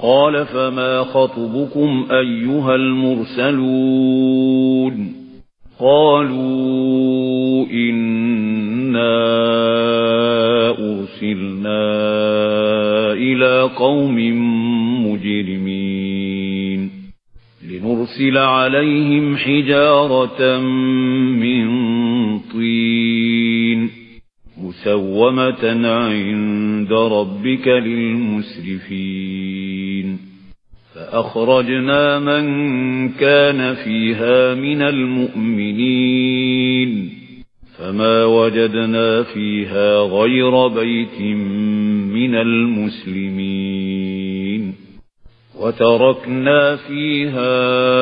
قال فما خطبكم أيها المرسلون قالوا إنا أرسلنا إلى قوم مجرمين لنرسل عليهم حجارة من طين مسومة عند ربك للمسرفين فأخرجنا من كان فيها من المؤمنين فما وجدنا فيها غير بيت من المسلمين وتركنا فيها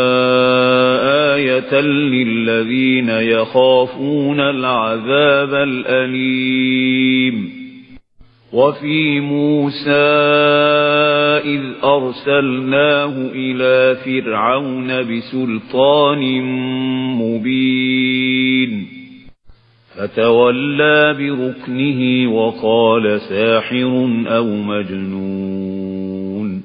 آية للذين يخافون العذاب الأليم وفي موسى إذ أرسلناه إلى فرعون بسلطان مبين فتولى بركنه وقال ساحر أو مجنون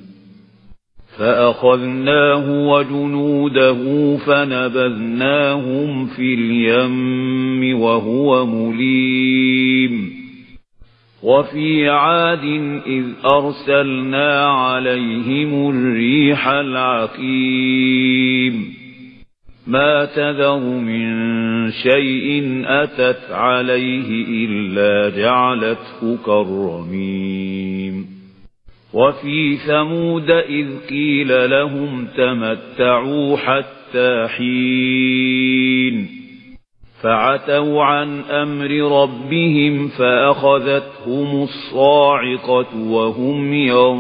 فأخذناه وجنوده فنبذناهم في اليم وهو مليم وفي عاد إذ أرسلنا عليهم الريح العقيم ما تذر من شيء أتت عليه إلا جعلته كالرميم وفي ثمود إذ قيل لهم تمتعوا حتى حين فعتوا عن أمر ربهم فأخذتهم الصاعقة وهم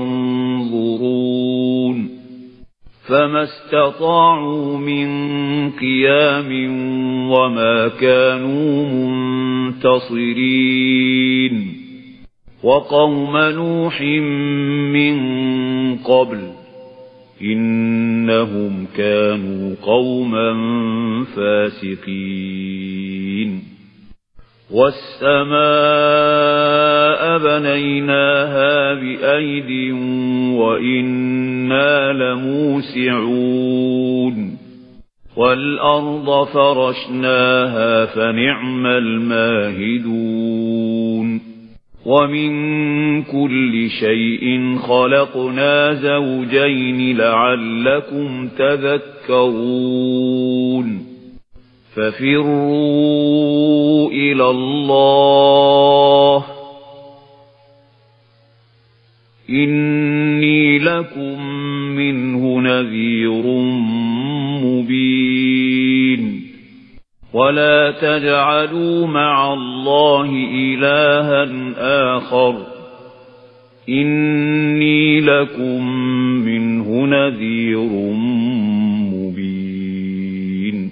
ينظرون فما استطاعوا من قيام وما كانوا منتصرين وقوم نوح من قبل إنهم كانوا قوما فاسقين والسماء بنيناها بأيد وإنا لموسعون والأرض فرشناها فنعم الماهدون ومن كل شيء خلقنا زوجين لعلكم تذكرون ففروا إلى الله إني لكم منه نذير مبين ولا تجعلوا مع الله إلها آخر إني لكم منه نذير مبين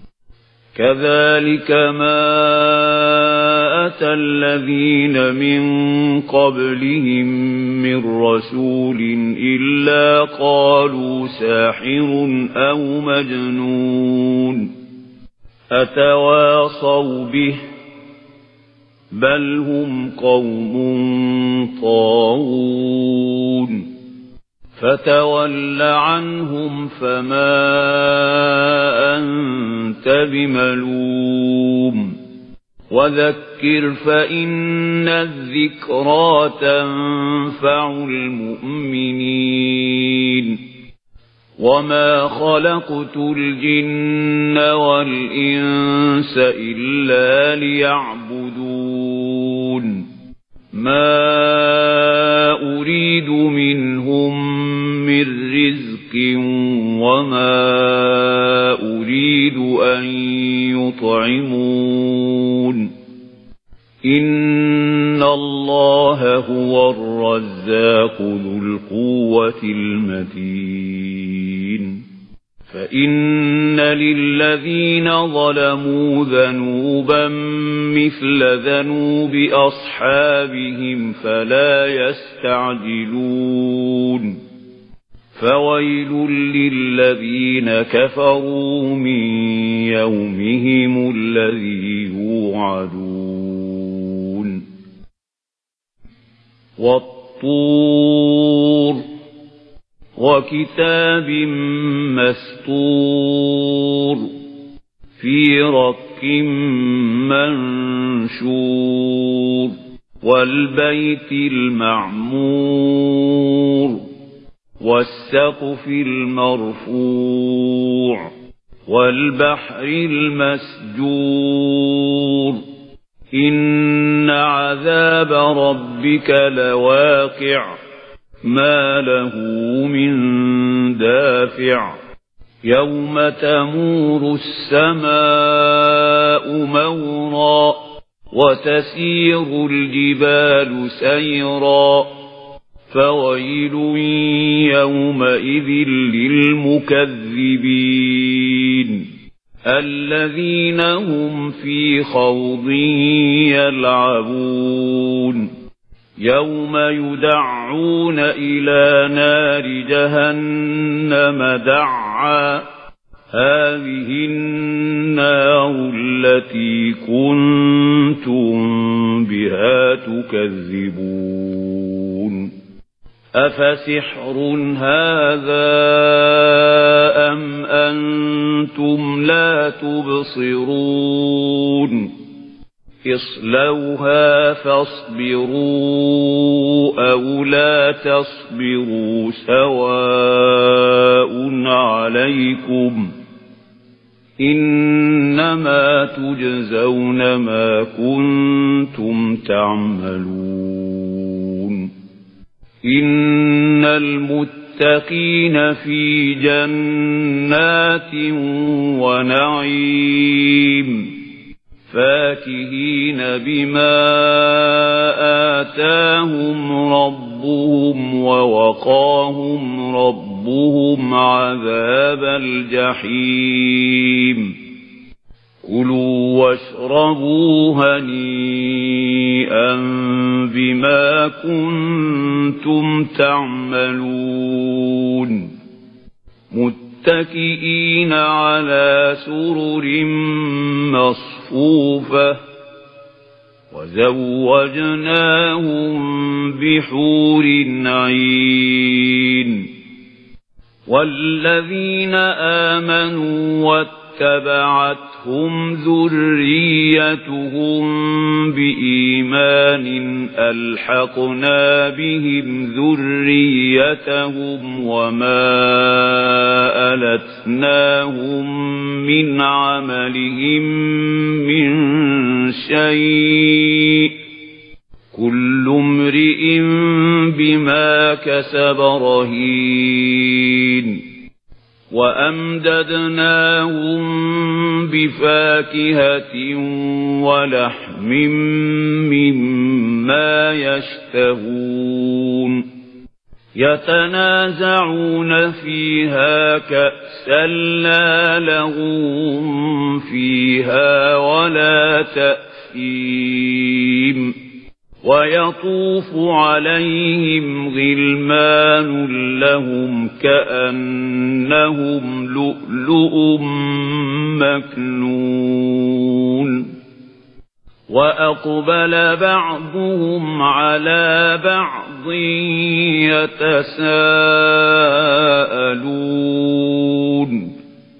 كذلك ما أتى الذين من قبلهم من رسول إلا قالوا ساحر أو مجنون أتواصوا به بل هم قوم طاغون فتول عنهم فما أنت بملوم وذكر فإن الذكرى تنفع المؤمنين وما خلقت الجن والإنس إلا ليعبدون ما أريد منهم من رزق وما أريد أن يطعمون إن الله هو الرزاق ذو القوة المتين فإن للذين ظلموا ذنوبا مثل ذنوب أصحابهم فلا يستعجلون فويل للذين كفروا من يومهم الذي يوعدون والطور وكتاب مسطور في رق منشور والبيت المعمور والسقف المرفوع والبحر المسجور إن عذاب ربك لواقع ما له من دافع يوم تمور السماء مورا وتسير الجبال سيرا فويل يومئذ للمكذبين الذين هم في خوض يلعبون يوم يدعون إلى نار جهنم دعا هذه النار التي كنتم بها تكذبون أفسحر هذا أم أنتم لا تبصرون اصلوها فاصبروا أو لا تصبروا سواء عليكم إنما تجزون ما كنتم تعملون إن المتقين في جنات ونعيم فاكهين بما آتاهم ربهم ووقاهم ربهم عذاب الجحيم كلوا واشربوا هنيئا بما كنتم تعملون متكئين على سرر مصفوفة وزوجناهم بحور عين والذين آمنوا واتبعتهم ذريتهم بإيمان ألحقنا بهم ذريتهم وما ألتناهم من عملهم من شيء كل امرئ بما كسب رهين وأمددناهم بفاكهة ولحم مما يشتهون يتنازعون فيها كأسا لا لغو فيها ولا تأثيم ويطوف عليهم غلمان لهم كأنهم لؤلؤ مكنون وأقبل بعضهم على بعض يتساءلون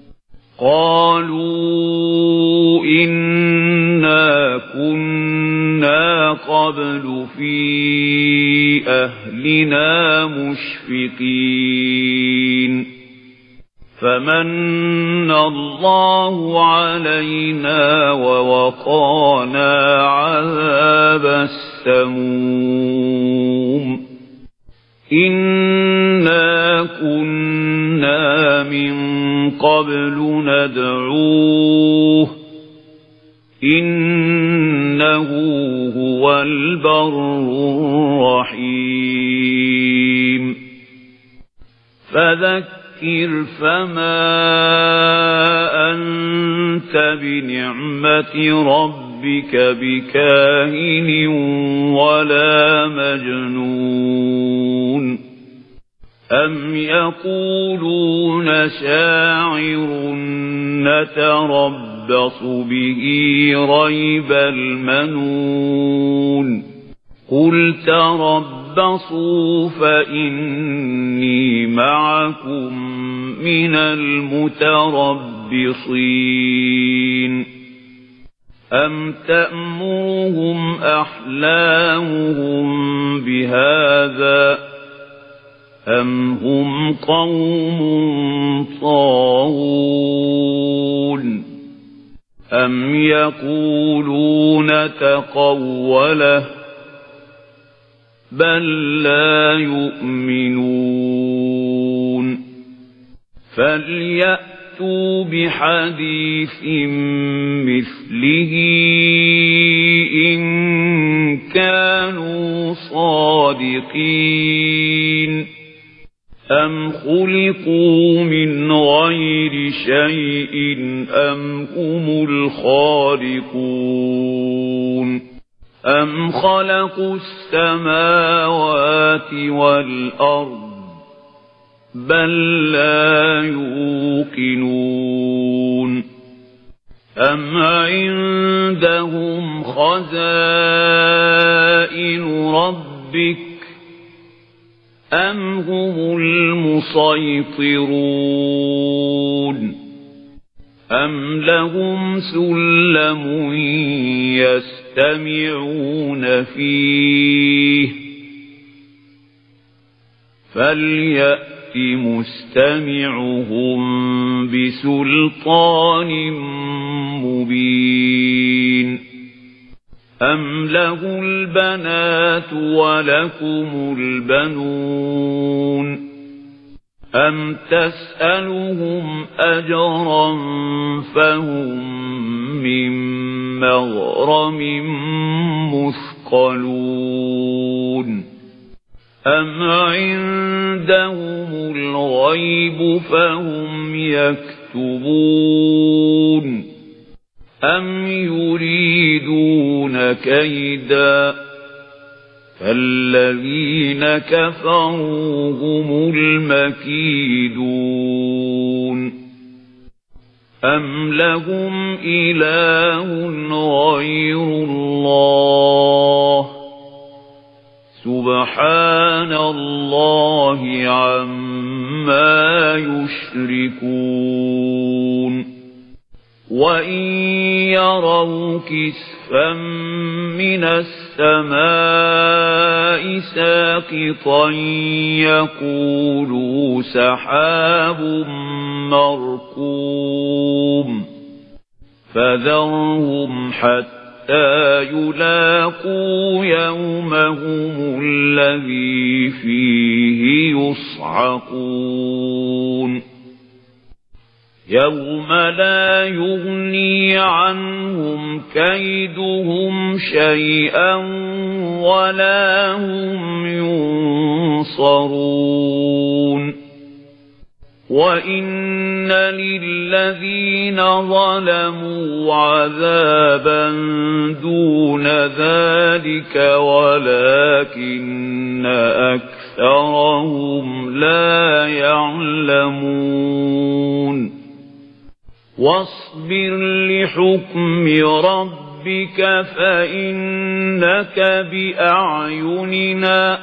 قالوا إنا كنا قبل في أهلنا مشفقين فمن الله علينا ووقانا عذاب السموم إنا كنا من قبل ندعوه إنه هو البر الرحيم فذكر فما أنت بنعمة ربك بكاهن ولا مجنون أم يقولون شاعر نتربص به ريب المنون قل تربصوا تربصوا فإني معكم من المتربصين أم تأمرهم أحلامهم بهذا أم هم قوم طاغون أم يقولون تقوله بل لا يؤمنون فليأتوا بحديث مثله إن كانوا صادقين أم خلقوا من غير شيء أم هم الخالقون أم خلقوا السماوات والأرض بل لا يوقنون أم عندهم خزائن ربك أم هم المسيطرون أم لهم سلم يستمعون فيه فليأت مستمعهم بسلطان مبين أم له البنات ولكم البنون أم تسألهم أجرا فهم من مغرم مثقلون أم عندهم الغيب فهم يكتبون أم يريدون كيدا فالذين كفروا هم المكيدون أم لهم إله غير الله سبحان الله عما يشركون وإن يروا كسفا من السماء ساقطا يقولوا سحاب مركوم فذرهم حتى يلاقوا يومهم الذي فيه يصعقون يوم لا يغني عنهم كيدهم شيئا ولا هم ينصرون وإن للذين ظلموا عذابا دون ذلك ولكن أكثرهم لا يعلمون واصبر لحكم ربك فإنك بأعيننا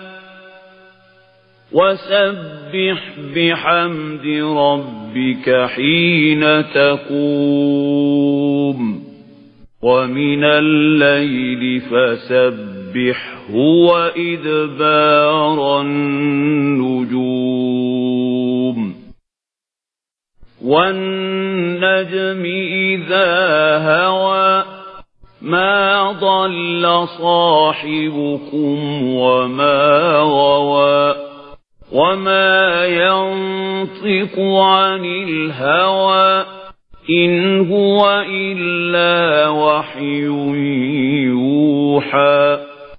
وسبح بحمد ربك حين تقوم ومن الليل فسبحه وإدبار النجوم والنجم إذا هوى ما ضل صاحبكم وما غوى وما ينطق عن الهوى إن هو إلا وحي يوحى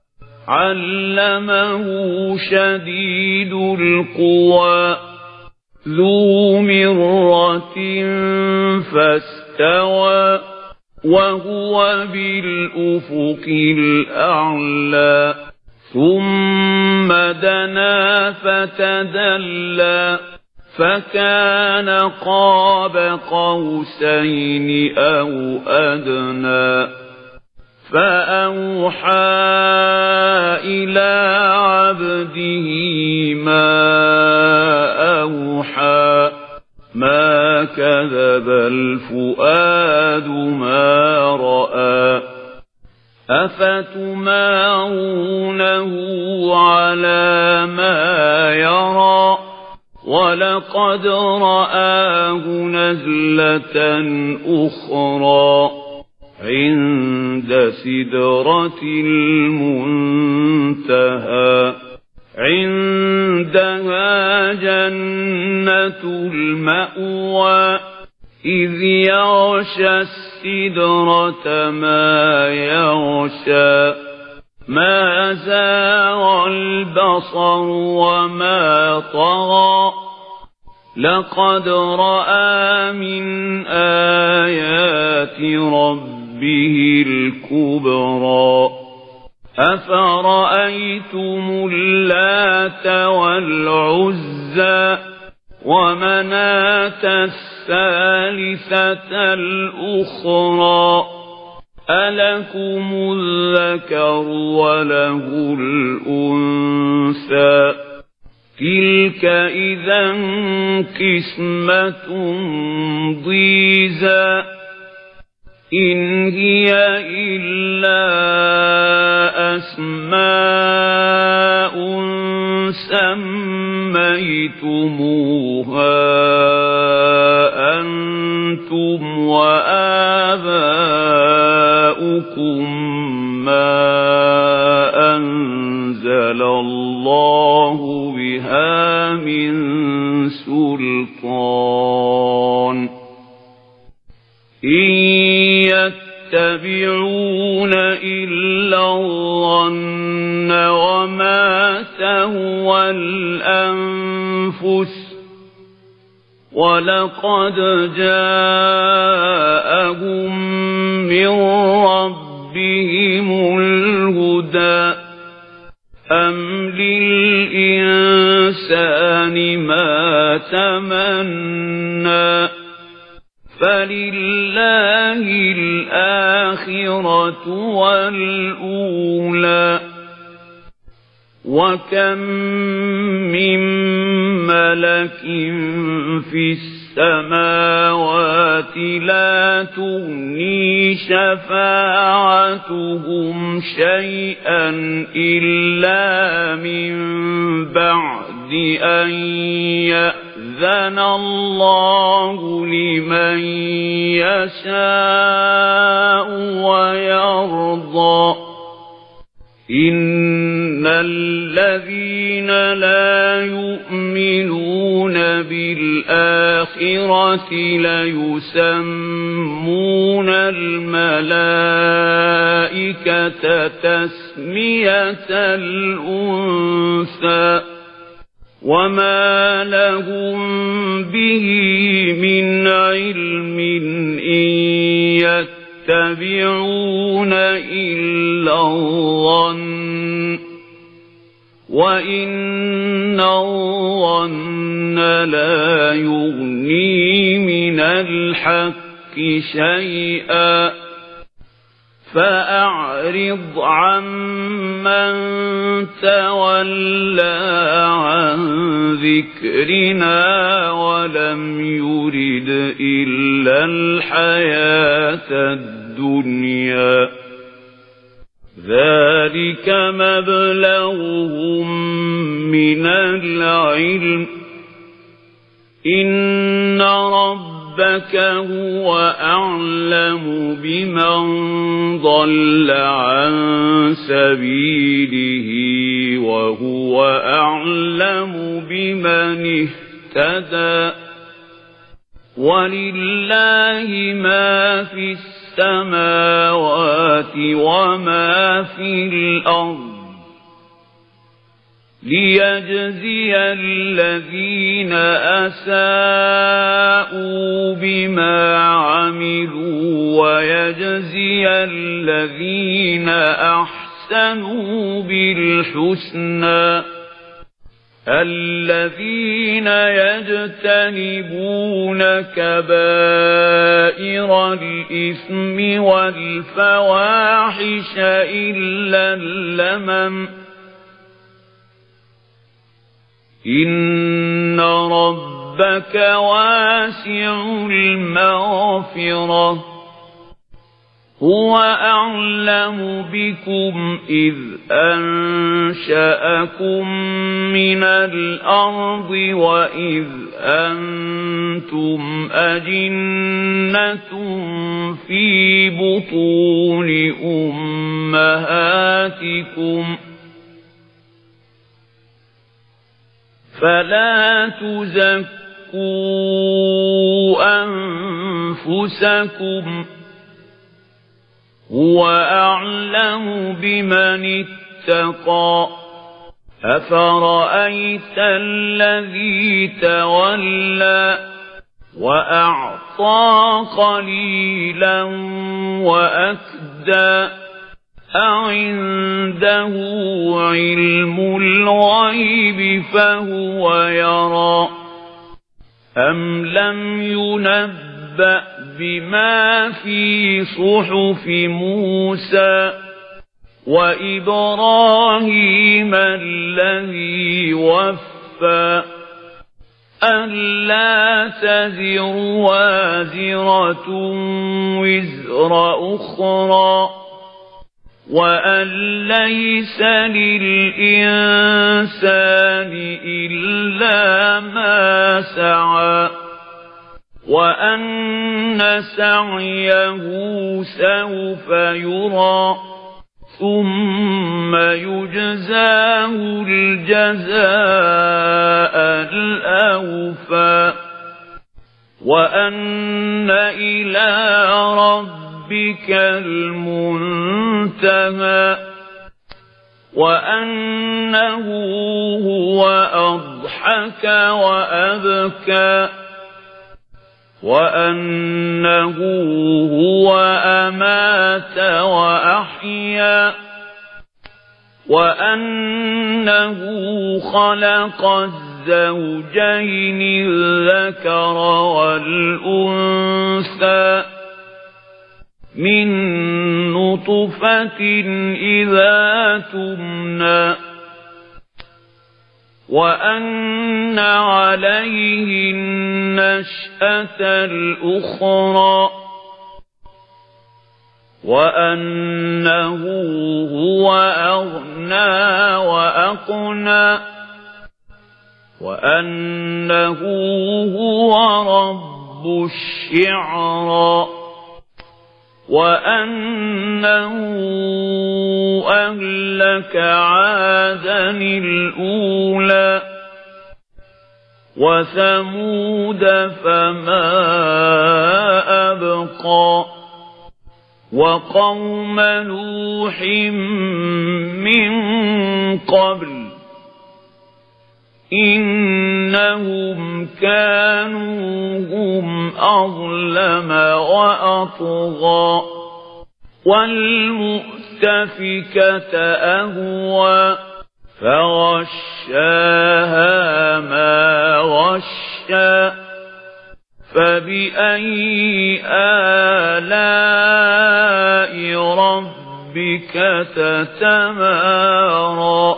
علمه شديد القوى ذو مرة فاستوى وهو بالأفق الأعلى ثم دنا فتدلى فكان قاب قوسين أو أدنى فأوحى إلى عبده ما أوحى ما كذب الفؤاد ما رأى أفتمارونه على ما يرى ولقد رآه نزلة أخرى عند سدرة المنتهى عندها جنة المأوى إذ يغشى السدرة ما يغشى ما زاغ البصر وما طغى لقد رأى من آيات ربه الكبرى أفرأيتم اللات والعزى ومناة الثالثة الأخرى ألكم الذكر وله الأنثى تلك إذا قسمة ضيزى إن هي إلا أسماء سميتموها أنتم وآباؤكم ما أنزل الله بها من سلطان إن يتبعون إلا الظن وما تهوى الأنفس ولقد جاءهم من ربهم الهدى أم للإنسان ما تمنى فلله الآخرة والأولى وكم من ملك في السماوات لا تغني شفاعتهم شيئا إلا من بعد أن يأذن الله لمن يشاء ويرضى إن الذين لا يؤمنون بالآخرة ليسمون الملائكة تسمية الأنثى وما لهم به من علم إن يتبعون إلا الظن وإن الظن لا يغني من الحق شيئا فأعرض عمن تولى عن ذكرنا ولم يرد إلا الحياة الدنيا ذلك مبلغهم من العلم إن ربك هو أعلم بمن ضل عن سبيله وهو أعلم بمن اهتدى ولله ما في السماوات وما في الأرض ليجزي الذين أساءوا بما عملوا ويجزي الذين أحسنوا بالحسنى الذين يجتنبون كبائر الإثم والفواحش إلا اللمم إن ربك واسع المغفرة هو أعلم بكم إذ أنشأكم من الأرض وإذ أنتم أجنة في بطون أمهاتكم فلا تزكوا أنفسكم هو أعلم بمن اتقى أفرأيت الذي تولى وأعطى قليلا وأكدى أعنده علم الغيب فهو يرى أم لم ينبأ بما في صحف موسى وإبراهيم الذي وفى ألا تزر وازرة وزر أخرى وأن ليس للإنسان إلا ما سعى وأن سعيه سوف يرى ثم يجزاه الجزاء الأوفى وأن إلى ربك المنتهى وأنه هو أضحك وأبكى وأنه هو أمات وأحيا وأنه خلق الزوجين الذكر والأنثى من نطفة إذا تمنى وأن عليه النشأة الأخرى وأنه هو أغنى وأقنى وأنه هو رب الشعرى وأنه أهلك عادا الأولى وثمود فما أبقى وقوم نوح من قبل إنهم كانوا هم أظلم وأطغى والمؤتفكة أهوى فغشاها ما غشى فبأي آلاء ربك تتمارى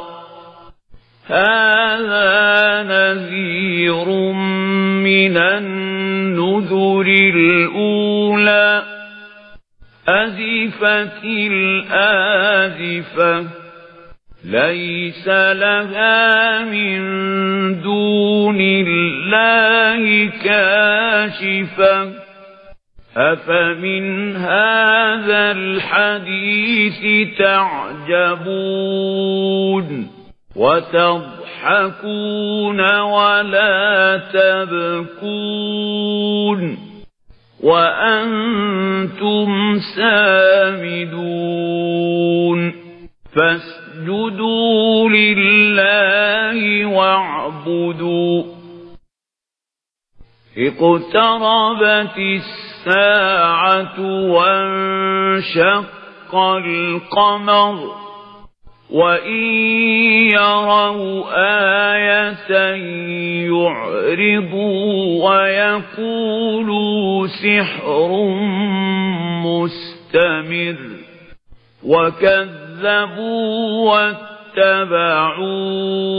هذا نذير من النذر الأولى أزفت الآزفة ليس لها من دون الله كاشفة أفمن هذا الحديث تعجبون وتضحكون ولا تبكون وأنتم سامدون فاسجدوا لله واعبدوا اقتربت الساعة وانشق القمر وَإِن يَرَوْا آيَةً يُعْرِضُوا وَيَقُولُوا سِحْرٌ مُسْتَمِرٌّ وَكَذَّبُوا وَاتَّبَعُوا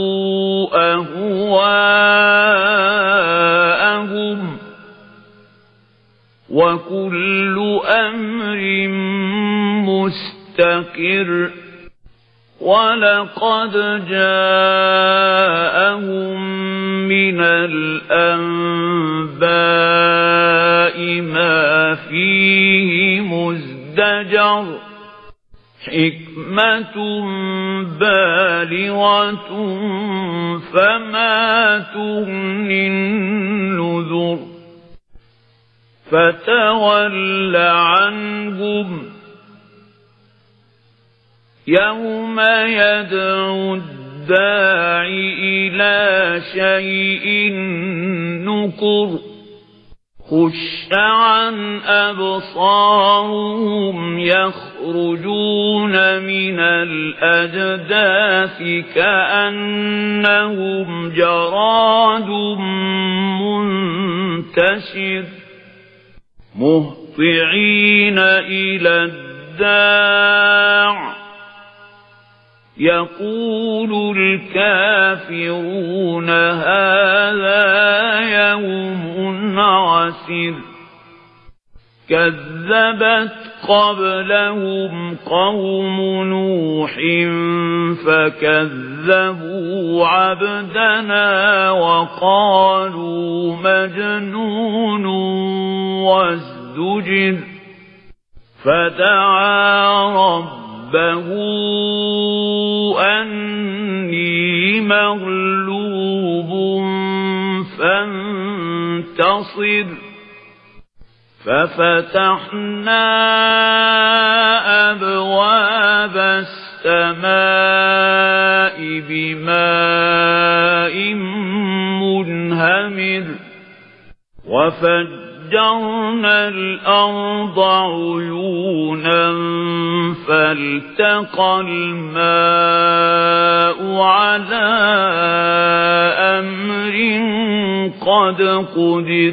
أَهْوَاءَهُمْ وَكُلُّ أَمْرٍ مُسْتَقِرٌّ وَلَقَدْ جَاءَهُم مِّنَ الْأَنبَاءِ مَا فِيهِ مُزْدَجَرٌ حِكْمَةٌ بَالِغَةٌ فَمَا تُغْنِ النُّذُرُ فَتَوَلَّ عَنْهُمْ يَوْمَ يَدْعُو الدَّاعِ إِلَى شَيْءٍ نُكُرٍ خُشَّ عَنْ أَبْصَارِهِمْ يَخْرُجُونَ مِنَ الْأَجْدَاثِ كَأَنَّهُمْ جَرَادٌ مُنتَشِرٌ مُهْطِعِينَ إِلَى الدَّاعِ يَقُولُ الْكَافِرُونَ هَذَا يَوْمٌ عَسِرٌ كَذَّبَتْ قَبْلَهُمْ قَوْمُ نُوحٍ فَكَذَّبُوا عَبْدَنَا وَقَالُوا مَجْنُونٌ وَازْدُجِرَ فَدَعَا رَبَّهُ أَنِّي مَغْلُوبٌ فَانتَصِرْ فَفَتَحْنَا أَبْوَابَ السَّمَاءِ بِمَاءٍ مُنْهَمِرٍ وَفَجَّرْنَا الْأَرْضَ عُيُونًا فَالْتَقَى الْمَاءُ عَلَى أَمْرٍ قَدْ قُدِرَ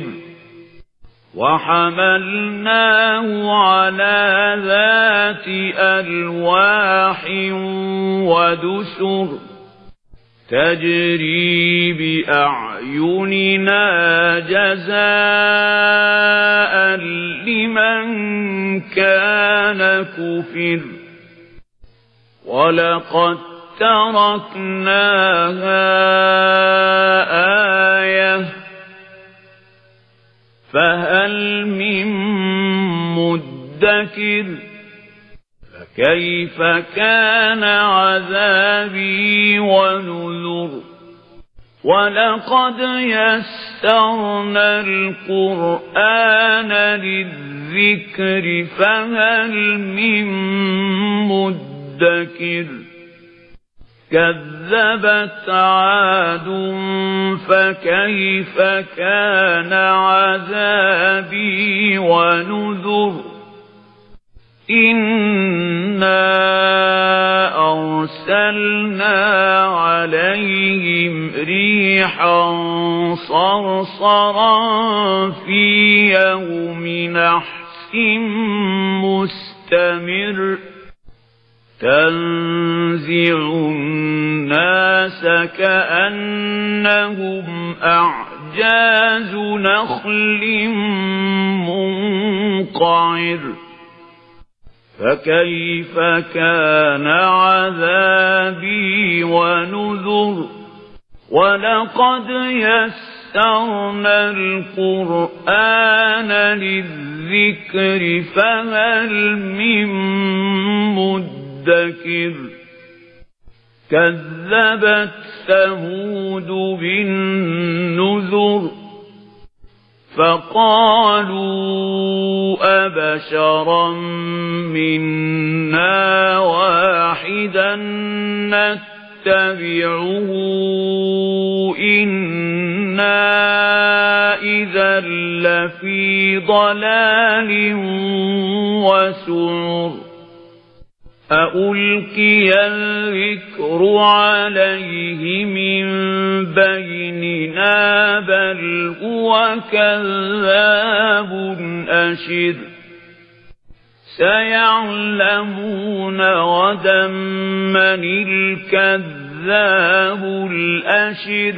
وَحَمَلْنَاهُ عَلَى ذَاتِ أَلْوَاحٍ وَدُسُرٍ تَجْرِي بِأَعْيُنِنَا جَزَاءً لِمَنْ كَانَ كُفِرَ وَلَقَدْ تَرَكْنَاهَا آيَةً فَهَلْ مِن مُّدَّكِرٍ فَكَيْفَ كَانَ عَذَابِي وَنُذُرِ وَلَقَدْ يَسَّرْنَا الْقُرْآنَ لِلذِّكْرِ فَهَلْ مِن مُّدَّكِرٍ كَذَّبَتْ عَادٌ فَكَيْفَ كَانَ عَذَابِي وَنُذُرِ إِنَّا أَرْسَلْنَا عَلَيْهِمْ رِيحًا صَرْصَرًا فِي يَوْمِ نَحْسٍ مُسْتَمِرٍّ تَنزِعُ النَّاسَ كَأَنَّهُمْ أَعْجَازُ نَخْلٍ مُنقَعِرٍ فَكَيْفَ كَانَ عَذَابِي وَنُذُرِ وَلَقَدْ يَسَّرْنَا الْقُرْآنَ لِلذِّكْرِ فَهَلْ مِن مُّدَّكِرٍ كَذَّبَتْ ثَمُودُ بِالنُّذُرِ فَقَالُوا أَبَشَرًا مِنَّا وَاحِدًا نَتَّبِعُهُ إِنَّا إِذًا لَّفِي ضَلَالٍ وَسُعُرٍ أَأُلْقِيَ الذِّكْرُ عَلَيْهِ مِنْ بَيْنِنَا بَلْ هُوَ كَذَّابٌ أَشِرٌ سَيَعْلَمُونَ غَدًا مَنِ الْكَذَّابُ الْأَشِرُ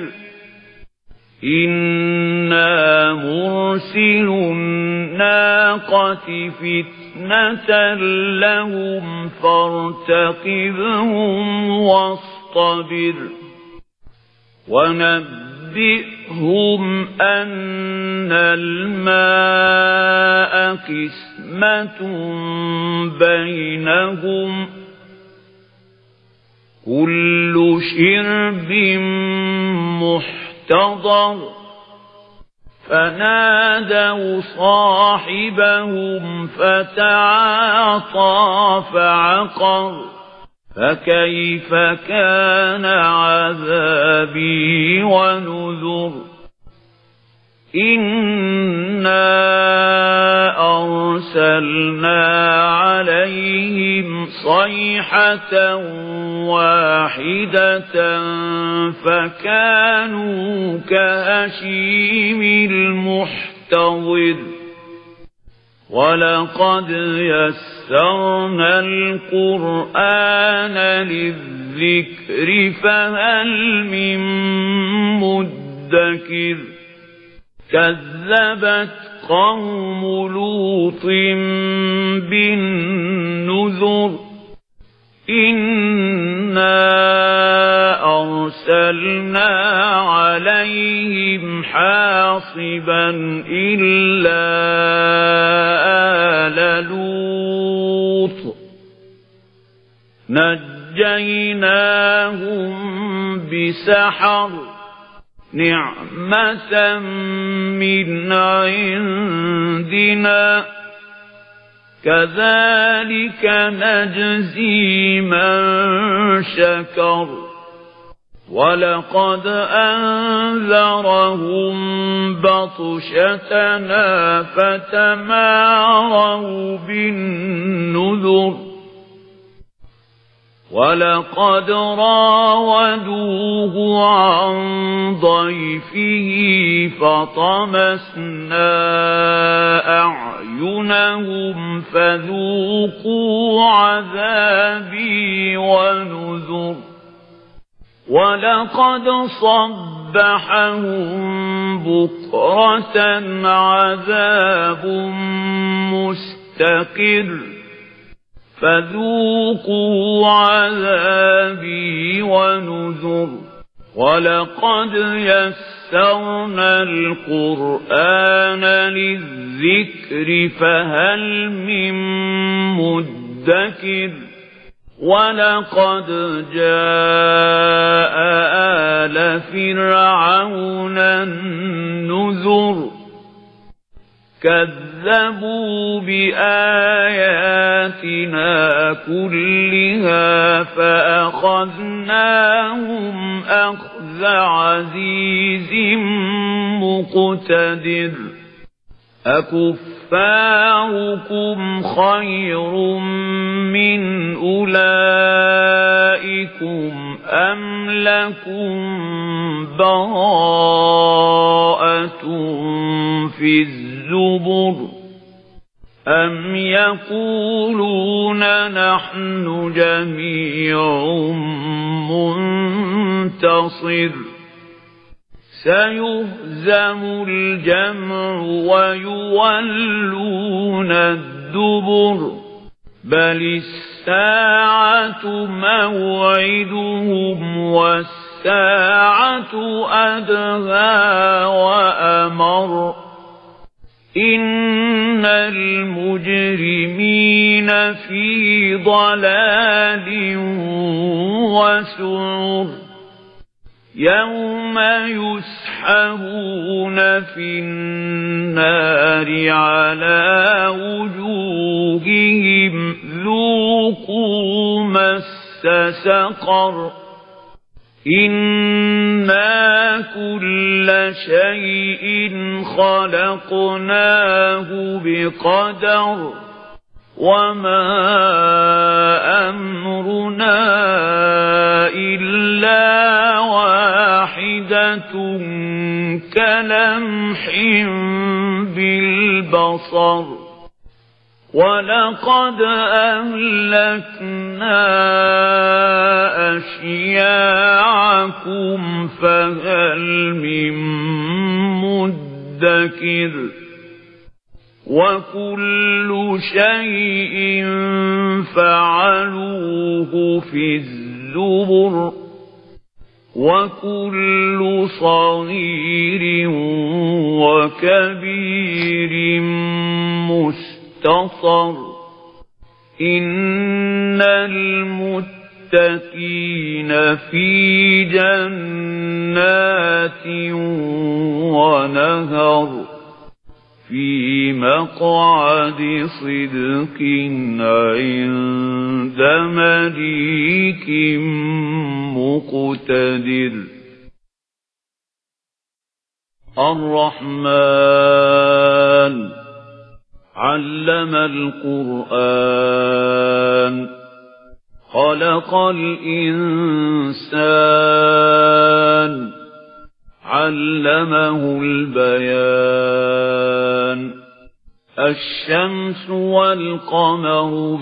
إِنَّا مُرْسِلُو النَّاقَةِ فِتْنَةً لَهُمْ فَارْتَقِبْهُمْ وَاصْطَبِرْ وَنَبِّئْهُمْ أَنَّ الْمَاءَ قِسْمَةٌ بَيْنَهُمْ كُلُّ شِرْبٍ مُحْتَضَرٌ فَنَادَوْا صَاحِبَهُمْ فَتَعَاطَىٰ فَعَقَرَ فَكَيْفَ كَانَ عَذَابِي وَنُذُرِ إِنَّا أَرْسَلْنَا عَلَيْهِمْ صَيْحَةً وَاحِدَةً فَكَانُوا كَهَشِيمِ الْمُحْتَظِرِ وَلَقَدْ يَسَّرْنَا الْقُرْآنَ لِلذِّكْرِ فَهَلْ مِن مُّدَّكِرٍ كَذَّبَتْ قَوْمُ لُوطٍ بِالنُّذُرِ إِنَّا أَرْسَلْنَا عَلَيْهِمْ حَاصِبًا إِلَّا آلَ لُوطٍ نَجَّيْنَاهُمْ بِسَحَرٍ نِعْمَةً مِنْ عِنْدِنَا كَذَلِكَ نَجْزِي مَنْ شَكَرَ وَلَقَدْ أَنذَرَهُمْ بَطْشَتَنَا فَتَمَارَوْا بِالنُّذُرِ وَلَقَدْ رَاوَدُوهُ عَنْ ضَيْفِهِ فَطَمَسْنَا أَعْيُنَهُمْ فَذُوقُوا عَذَابِي وَنُذُرِ وَلَقَدْ صَبَّحَهُم بُكْرَةً عَذَابٌ مُسْتَقِرٌّ فَذُوقُوا عَذَابِي وَنُذُرِ وَلَقَدْ يَسَّرْنَا الْقُرْآنَ لِلذِّكْرِ فَهَلْ مِن مُّدَّكِرٍ وَلَقَدْ جَاءَ آلَ فِرْعَوْنَ النُّذُرُ كَذَّبُوا بِآيَاتِنَا كُلِّهَا فَأَخَذْنَاهُمْ أَخْذَ عَزِيزٍ مُقْتَدِرٍ أَكُفَّارُكُمْ خَيْرٌ مِّنْ أُولَئِكُمْ أَمْ لَكُمْ بَرَاءَةٌ فِي الزُّبُرِ أَمْ يَقُولُونَ نَحْنُ جَمِيعٌ مُنتَصِرٌ سَيُهْزَمُ الْجَمْعُ وَيُوَلُّونَ الدُّبُرَ بَلِ السَّاعَةُ مَوْعِدُهُمْ وَالسَّاعَةُ أَدْهَىٰ وَأَمَرُّ إِنَّ الْمُجْرِمِينَ فِي ضَلَالٍ وَسُعُرٍ يَوْمَ يُسْحَبُونَ فِي النَّارِ عَلَى وُجُوهِهِمْ ذُوقُوا مَسَّ سَقَرَ إِنَّا كُلَّ شَيْءٍ خَلَقْنَاهُ بِقَدَرٍ وما أمرنا إلا واحدة كلمح بالبصر ولقد أهلكنا أشياعكم فهل من مدكر وكل شيء فعلوه في الزبر وكل صغير وكبير مستطر إن المتقين في جنات ونهر في مقعد صدق عند مليك مقتدر الرحمن علم القرآن خلق الإنسان علمه البيان الشمس والقمر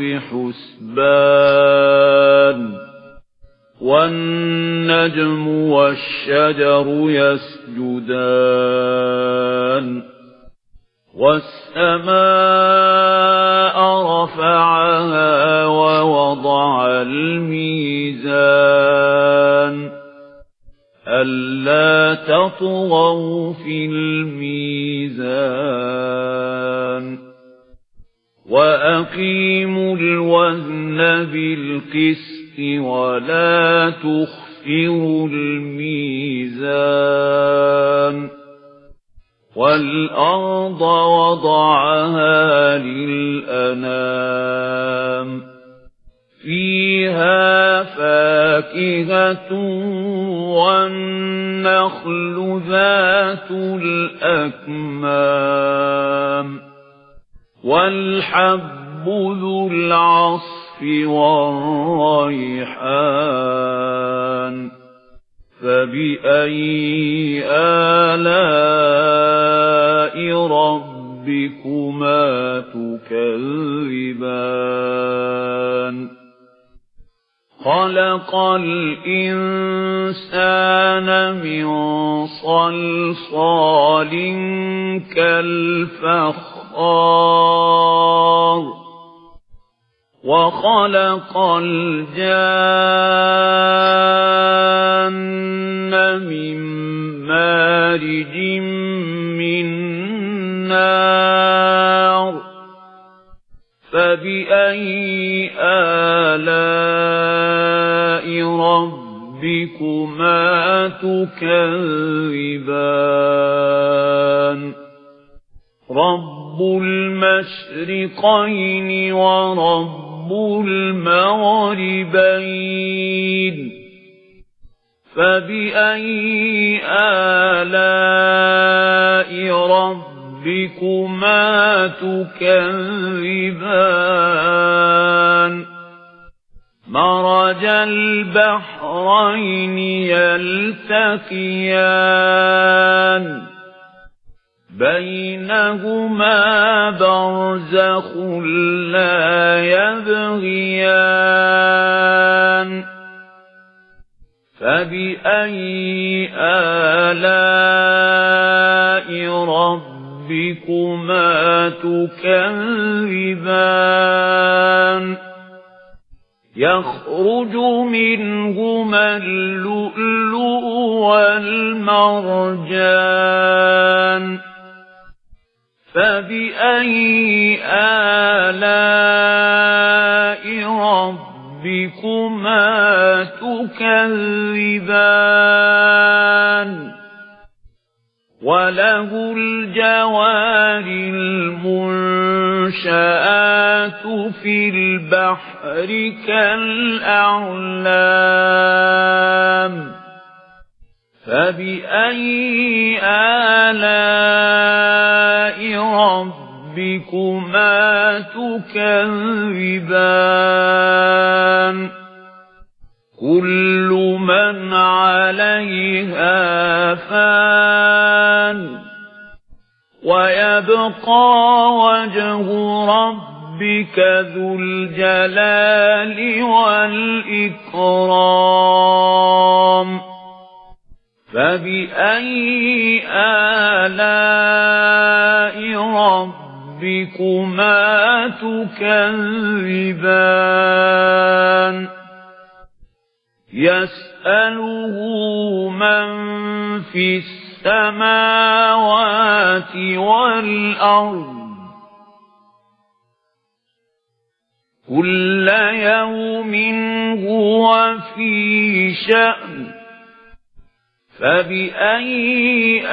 بحسبان والنجم والشجر يسجدان والسماء رفعها ووضع الميزان ألا تطغوا في الميزان وأقيموا الوزن بالقسط ولا تخسروا الميزان والأرض وضعها للأنام فيها فاكهة والنخل ذات الأكمام والحب ذو العصف والريحان فبأي آلاء ربكما تكذبان خلق الإنسان من صلصال كالفخار وخلق الجان من مارج من نار فبأي آلاء ربكما تكذبان رب المشرقين ورب المغربين فبأي آلاء ربكما تكذبان مرج البحرين يلتقيان بينهما برزخ لا يبغيان فبأي آلاء ربكما تكذبان يخرج منهما اللؤلؤ والمرجان فبأي آلاء ربكما تكذبان وله الجوار المنشآت في البحر كالأعلام فبأي آلاء ربكما تكذبان كل من عليها فان ويبقى وجه ربك ذو الجلال والإكرام فبأي آلاء ربكما تكذبان يسأله من في السماوات والأرض كل يوم هو في شأن فبأي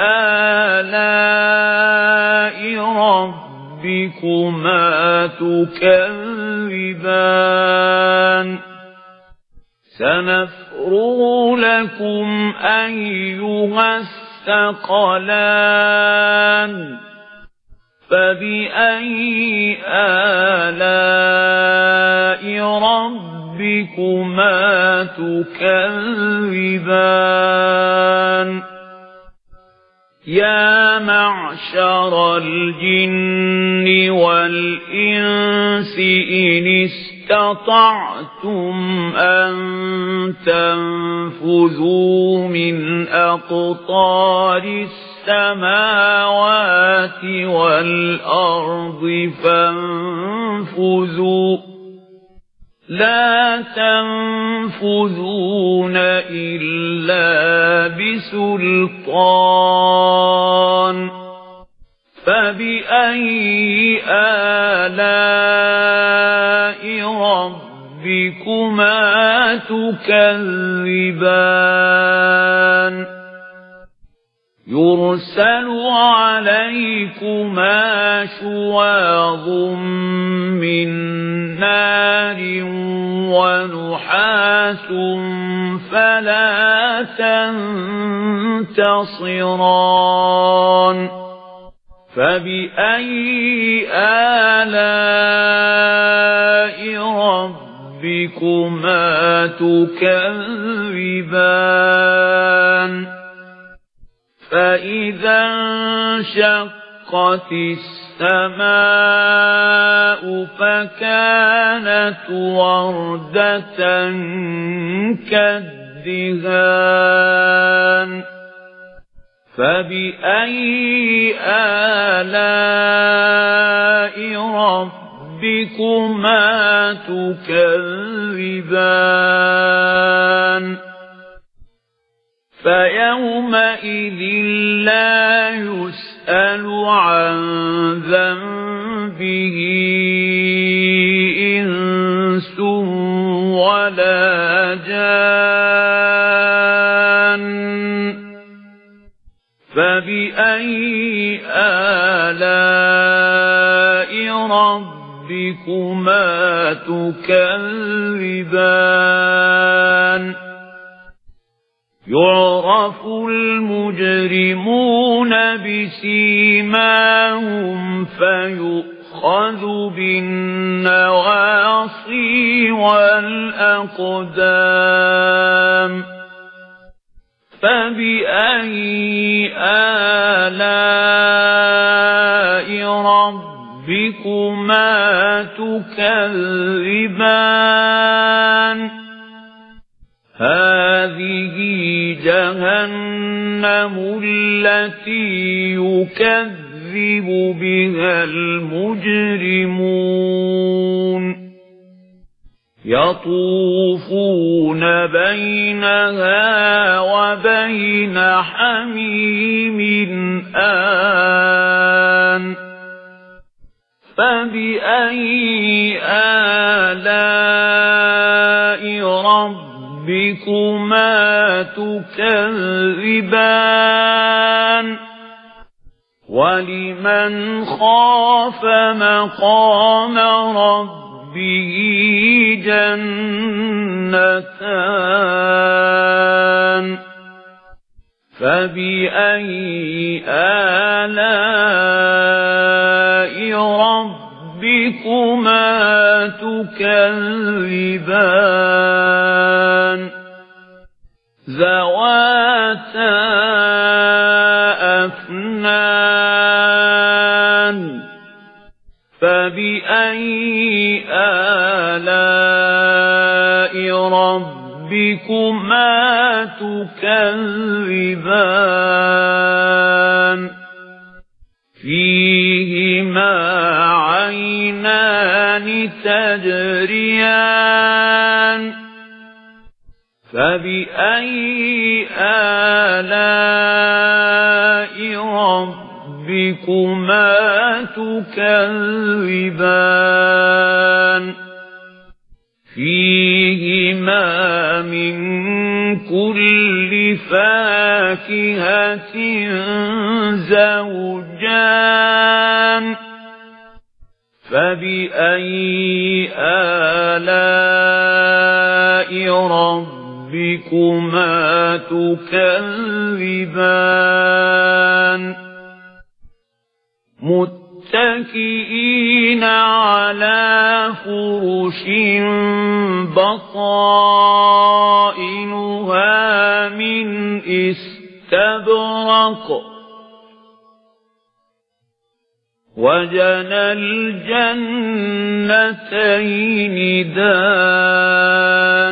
آلاء ربكما تكذبان سنفرغ لكم أيها الثقلان فبأي آلاء ربكما تكذبان يا معشر الجن والإنس إن استطعتم أن تنفذوا من أقطار السماوات والأرض فانفذوا لا تنفذون إلا بسلطان فبأي آلاء ربكما تكذبان يرسل عليكما شواظ من نار ونحاس فلا تنتصران فبأي آلاء ربكما تكذبان فإذا انشقت السماء فكانت وردة كالدهان فبأي آلاء ربكما تكذبان فيومئذ لا يسأل عن ذنبه إنس ولا جان فبأي آلاء ربكما تكذبان يعرف المجرمون بسيماهم فيؤخذ بالنواصي والأقدام فبأي آلاء ربكما تكذبان هذه جهنم التي يكذب بها المجرمون يطوفون بينها وبين حميم آن فبأي آلاء ربكما تكذبان ولمن خاف مقام ربه جنتان فبأي آلاء ربكما تكذبان ذواتا أفنان فبأي آلاء ربكما تكذبان فيهما عينان تجريان فبأي آلاء ربكما تكذبان فيهما من كل فاكهة زوجان فبأي آلاء ربكما تكذبان متكئين على فرش بطائنها من استبرق وجنى الجنتين دان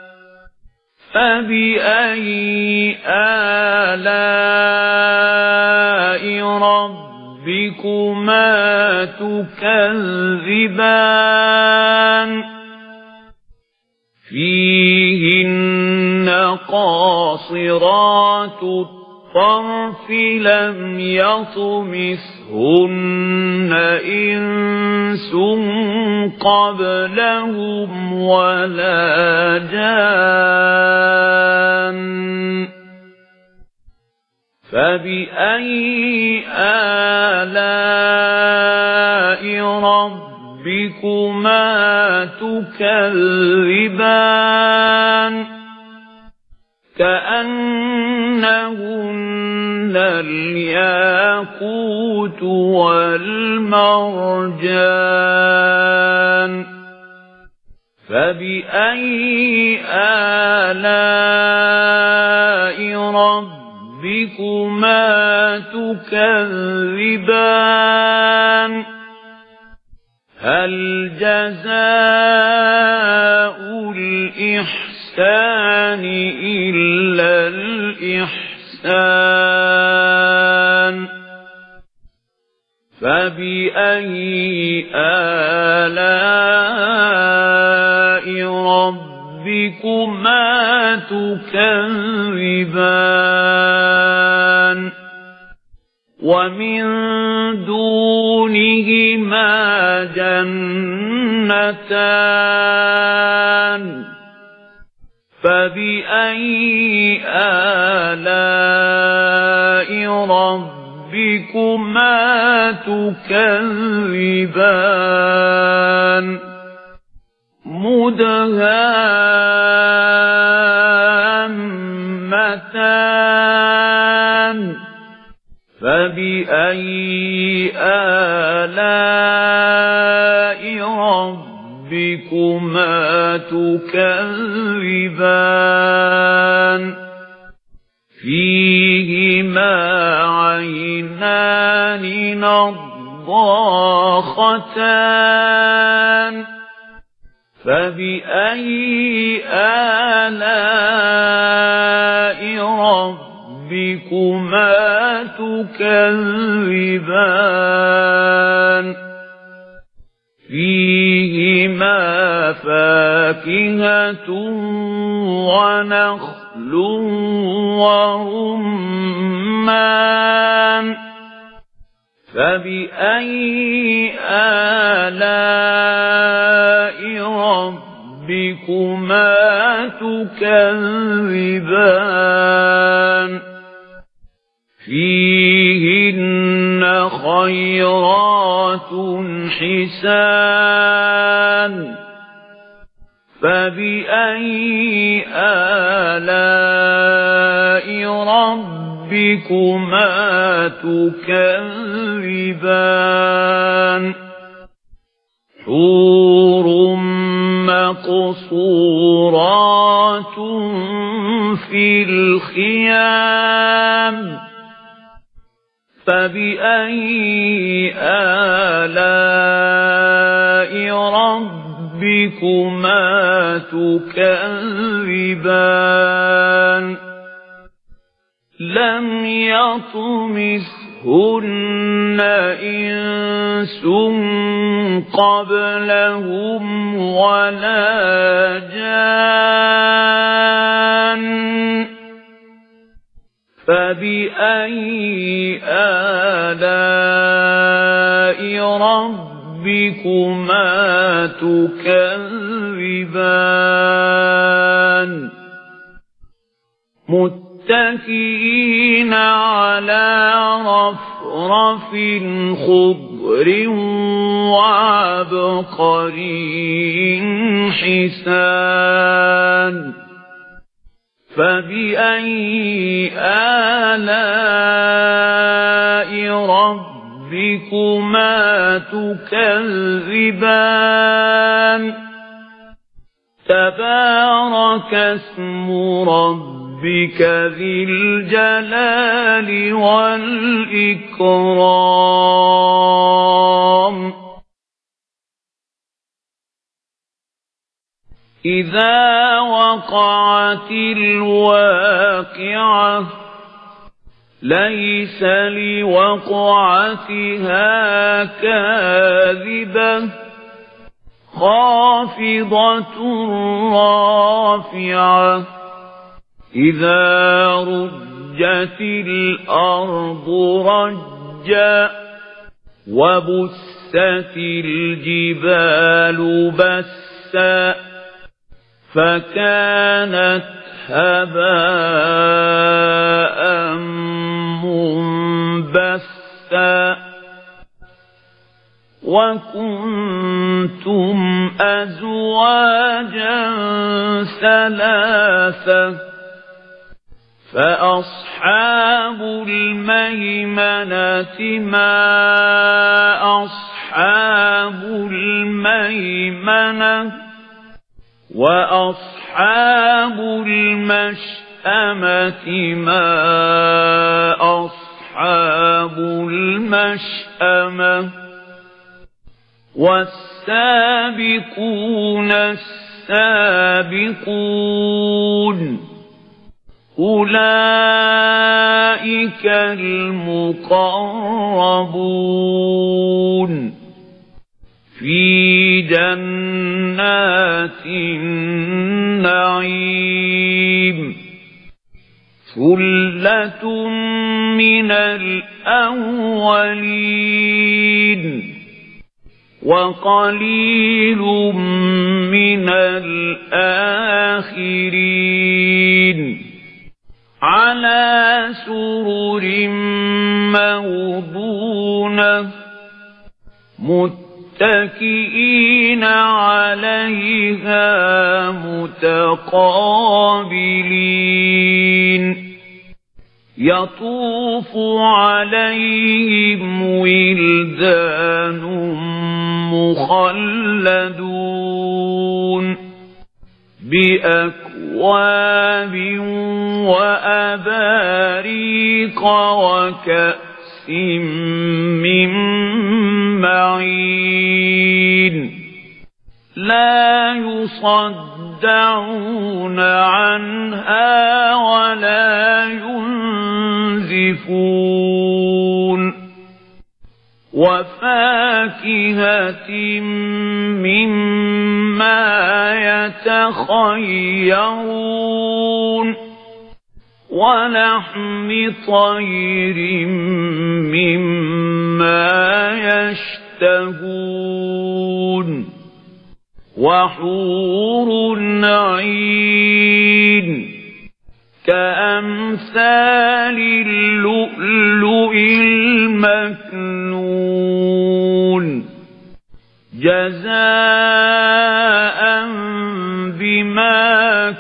فبأي آلاء ربكما تكذبان فيهن قاصرات الطرف لم يطمثهن إنس قبلهم ولا جان فبأي آلاء ربكما تكذبان كأنهن الياقوت والمرجان فبأي آلاء ربكما تكذبان هل جزاء الإحسان إلا الإحسان فبأي آلاء ربكما تكذبان ومن دونهما جنتان فبأي آلاء ربكما تكذبان مدهامتان فبأي آلاء ربكما تكذبان فيهما عينان نضاختان فبأي آلاء ربكما تكذبان فيهما فاكهة ونخل ورمان فبأي آلاء ربكما تكذبان فيهن خيرات حسان فبأي آلاء ربكما تكذبان حور مقصورات في الخيام فبأي آلاء ربكما تكذبان لم يطمثهن إنس قبلهم ولا جان فبأي آلاء ربكما تكذبان متكئين على رفرف خضر وعبقري حسان فبأي آلاء ربكما تكذبان تبارك اسم ربك ذي الجلال والإكرام إذا وقعت الواقعة ليس لوقعتها كاذبة خافضة رافعة إذا رجت الأرض رجا وبست الجبال بسا فكانت هباء منبثا وكنتم أزواجا ثلاثة فأصحاب الميمنة ما أصحاب الميمنة وأصحاب المشأمة ما أصحاب المشأمة والسابقون السابقون أولئك المقربون في جنات النعيم ثلة من الأولين وقليل من الآخرين على سرر موضونة متكئين عليها متقابلين يطوف عليهم ولدان مخلدون بأكواب وأباريق وكأس من معين لا يصدعون عنها ولا ينزفون وفاكهة مما يتخيرون ولحم طير مما يشتهون وحور عين كأمثال اللؤلؤ المكنون جزاء بما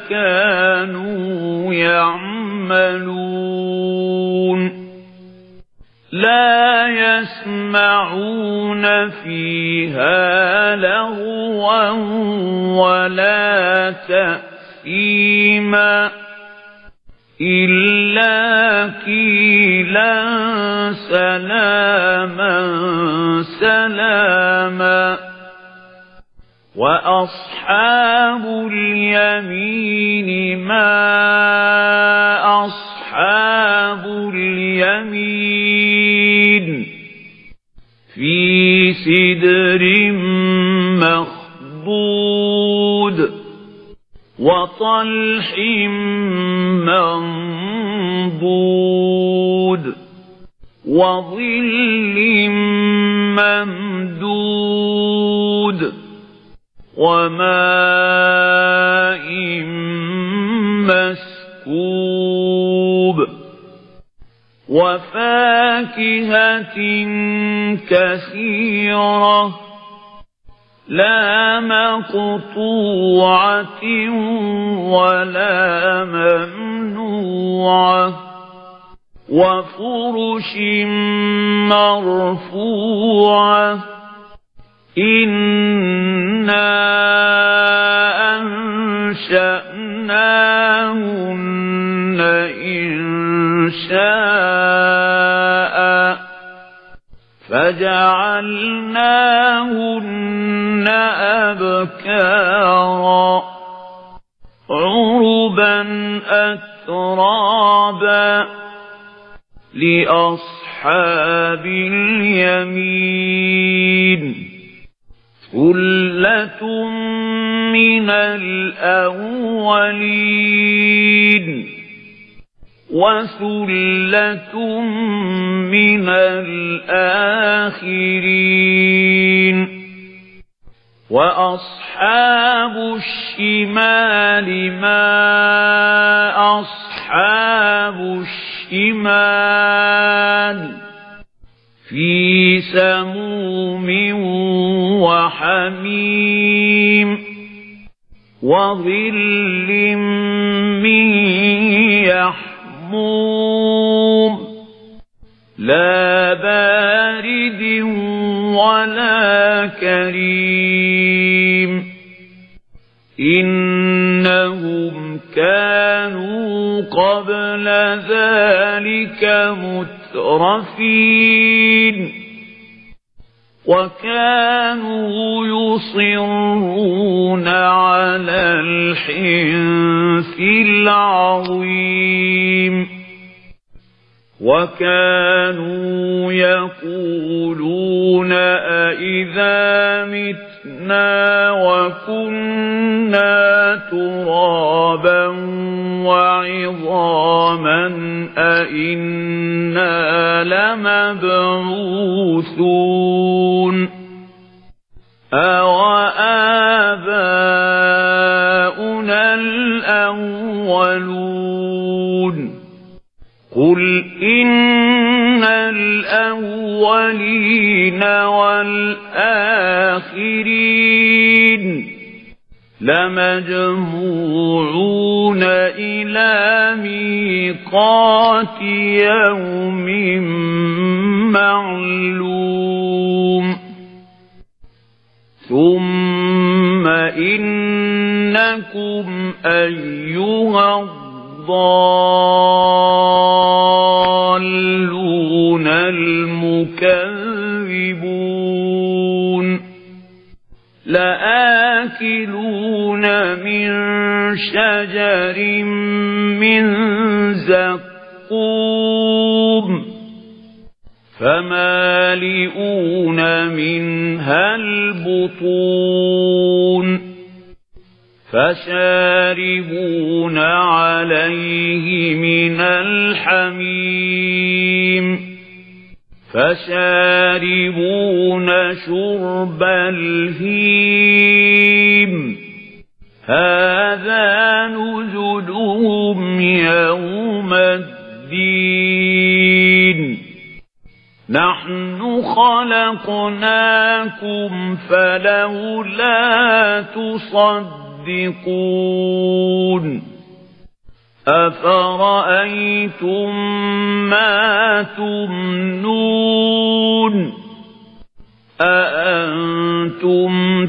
كانوا يعملون لا يسمعون فيها لغوا ولا تأثيما إلا قيلا سلاما سلاما وأصحاب اليمين ما أصحاب اليمين في سدر مخضود وطلح منضود وظل ممدود وماء مسكوب وفاكهة كثيرة لا مقطوعة ولا ممنوعة وفرش مرفوعة إنا أنشأناهن إنشاء فجعلناهن أبكارا عربا أترابا لأصحاب اليمين ثلة من الأولين وثلة من الآخرين وأصحاب الشمال ما أصحاب الشمال في سموم وحميم وظل من يحموم لا بارد ولا كريم إنهم كانوا قبل ذلك مترفين وكانوا يصرون على الحنث العظيم وكانوا يقولون أئذا متنا وكنا ترابا وعظاما أئنا لمبعوثون أوآباؤنا الأولون قل إن الأولين والآخرين لمجموعون إلى ميقات يوم معلوم ثم إنكم أيها الضالون المكذبون لآكلون من شجر من زقوم فمالئون منها البطون فشاربون عليه من الحميم فشاربون شرب الهيم هذا نزلهم يوم الدين نحن خلقناكم فلولا تصدقون أفرأيتم ما تمنون أأنتم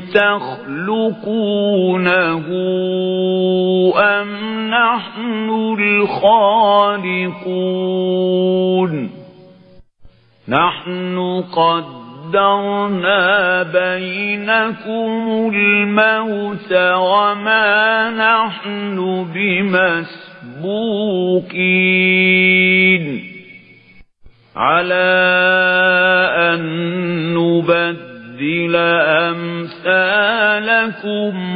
تخلقونه أم نحن الخالقون نحن قدرنا بينكم الموت وما نحن بمسبوقين على أن نبدل أمثالكم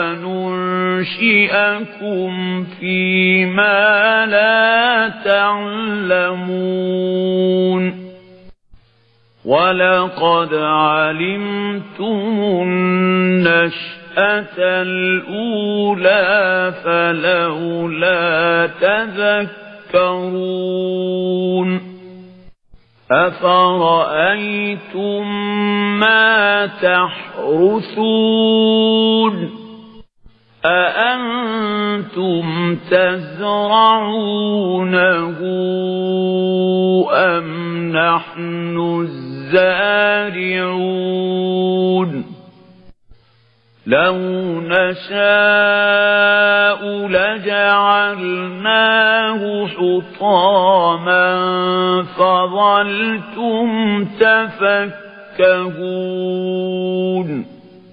وننشئكم فيما لا تعلمون ولقد علمتم النشأة الأولى فلولا تذكرون أفرأيتم ما تحرثون أأنتم تزرعونه أم نحن الزارعون لو نشاء لجعلناه حطاما فظلتم تفكهون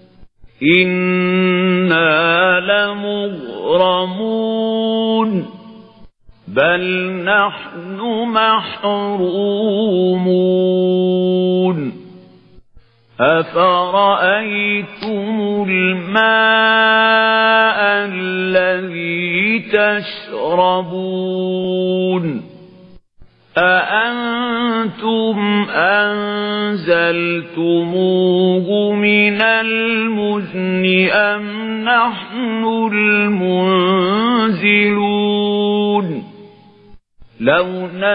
إنا لمغرمون بل نحن محرومون أفرأيتم الماء الذي تشربون أأنتم أنزلتموه من المزن أم نحن المنزلون لو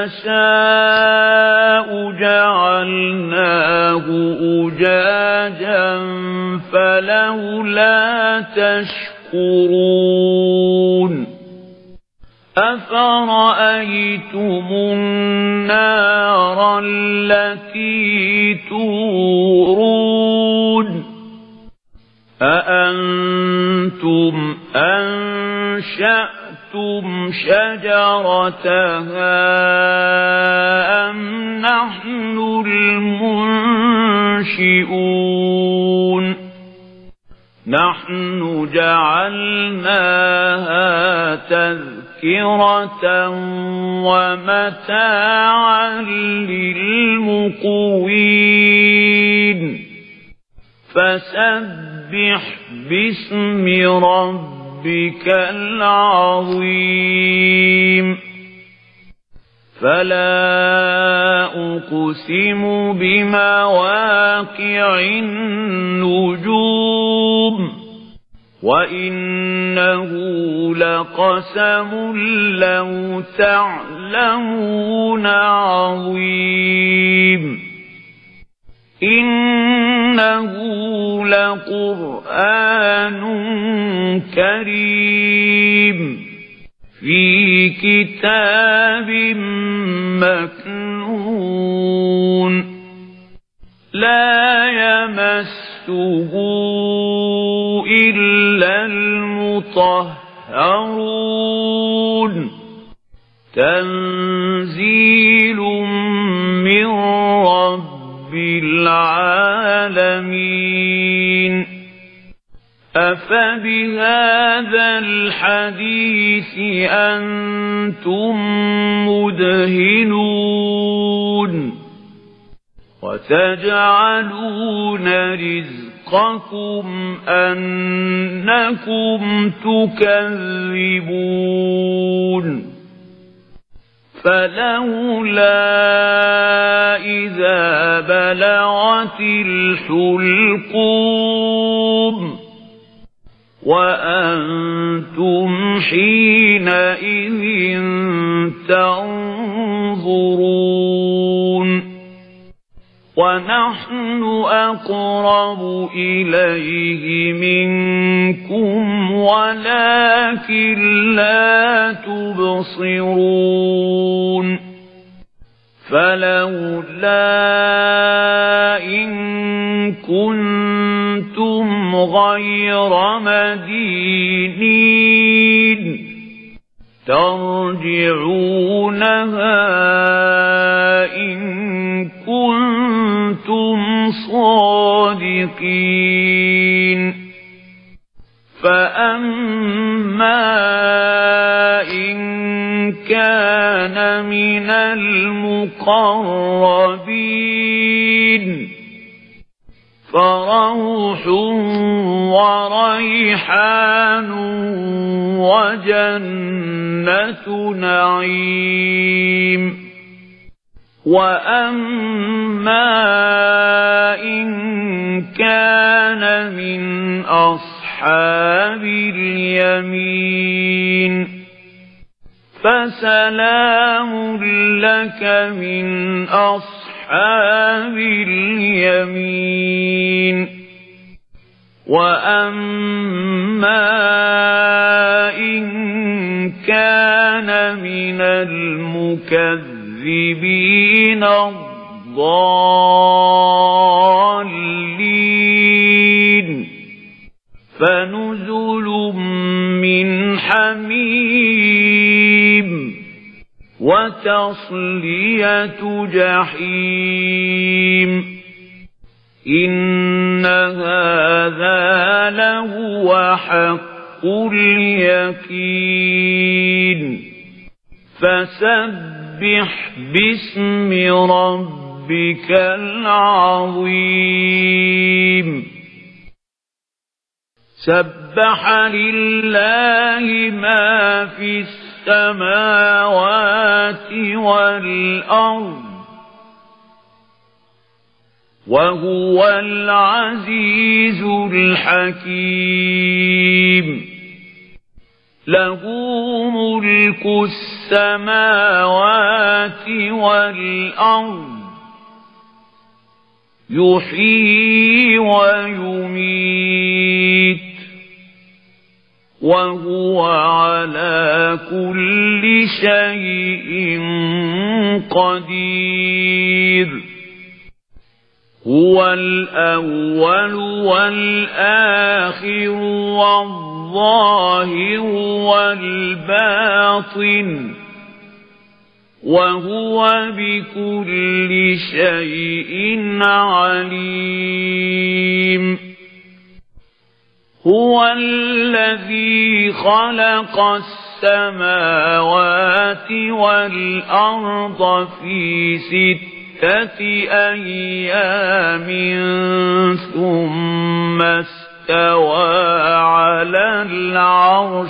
نشاء جعلناه أجاجا فلولا تشكرون أفرأيتم النار التي تورون أأنتم أنشأتم شجرتها أم نحن المنشئون نحن جعلناها تذكرة ومتاعا للمقوين فسبح باسم ربك العظيم فلا أقسم بمواقع النجوم وإنه لقسم لو تعلمون عظيم إنه لقرآن كريم في كتاب مكنون لا يمسه إلا المطهرون تنزيل من رب العالمين أفبهذا الحديث أنتم مدهنون وتجعلون رزقكم أنكم تكذبون فلولا إذا بلغت الحلقوم وأنتم حينئذ تنظرون ونحن أقرب إليه منكم ولكن لا تبصرون فلولا إن كنتم غير مدينين ترجعونها إن كنتم صادقين فأما إن كان من المقربين فروح وريحان وجنة نعيم وأما إن كان من أصحاب اليمين فسلام لك من أصحاب اليمين وأما إن كان من المكذبين الضالين فنزل من حميم وتصلية جحيم إن هذا لهو حق اليقين فسبح باسم ربك العظيم سبح لله ما في السماوات والأرض وهو العزيز الحكيم له ملك السماوات والأرض يحيي ويميت وهو على كل شيء قدير هو الأول والآخر والظاهر والباطن وهو بكل شيء عليم هو الذي خلق السماوات والأرض في 6 أيام ثم استوى على العرش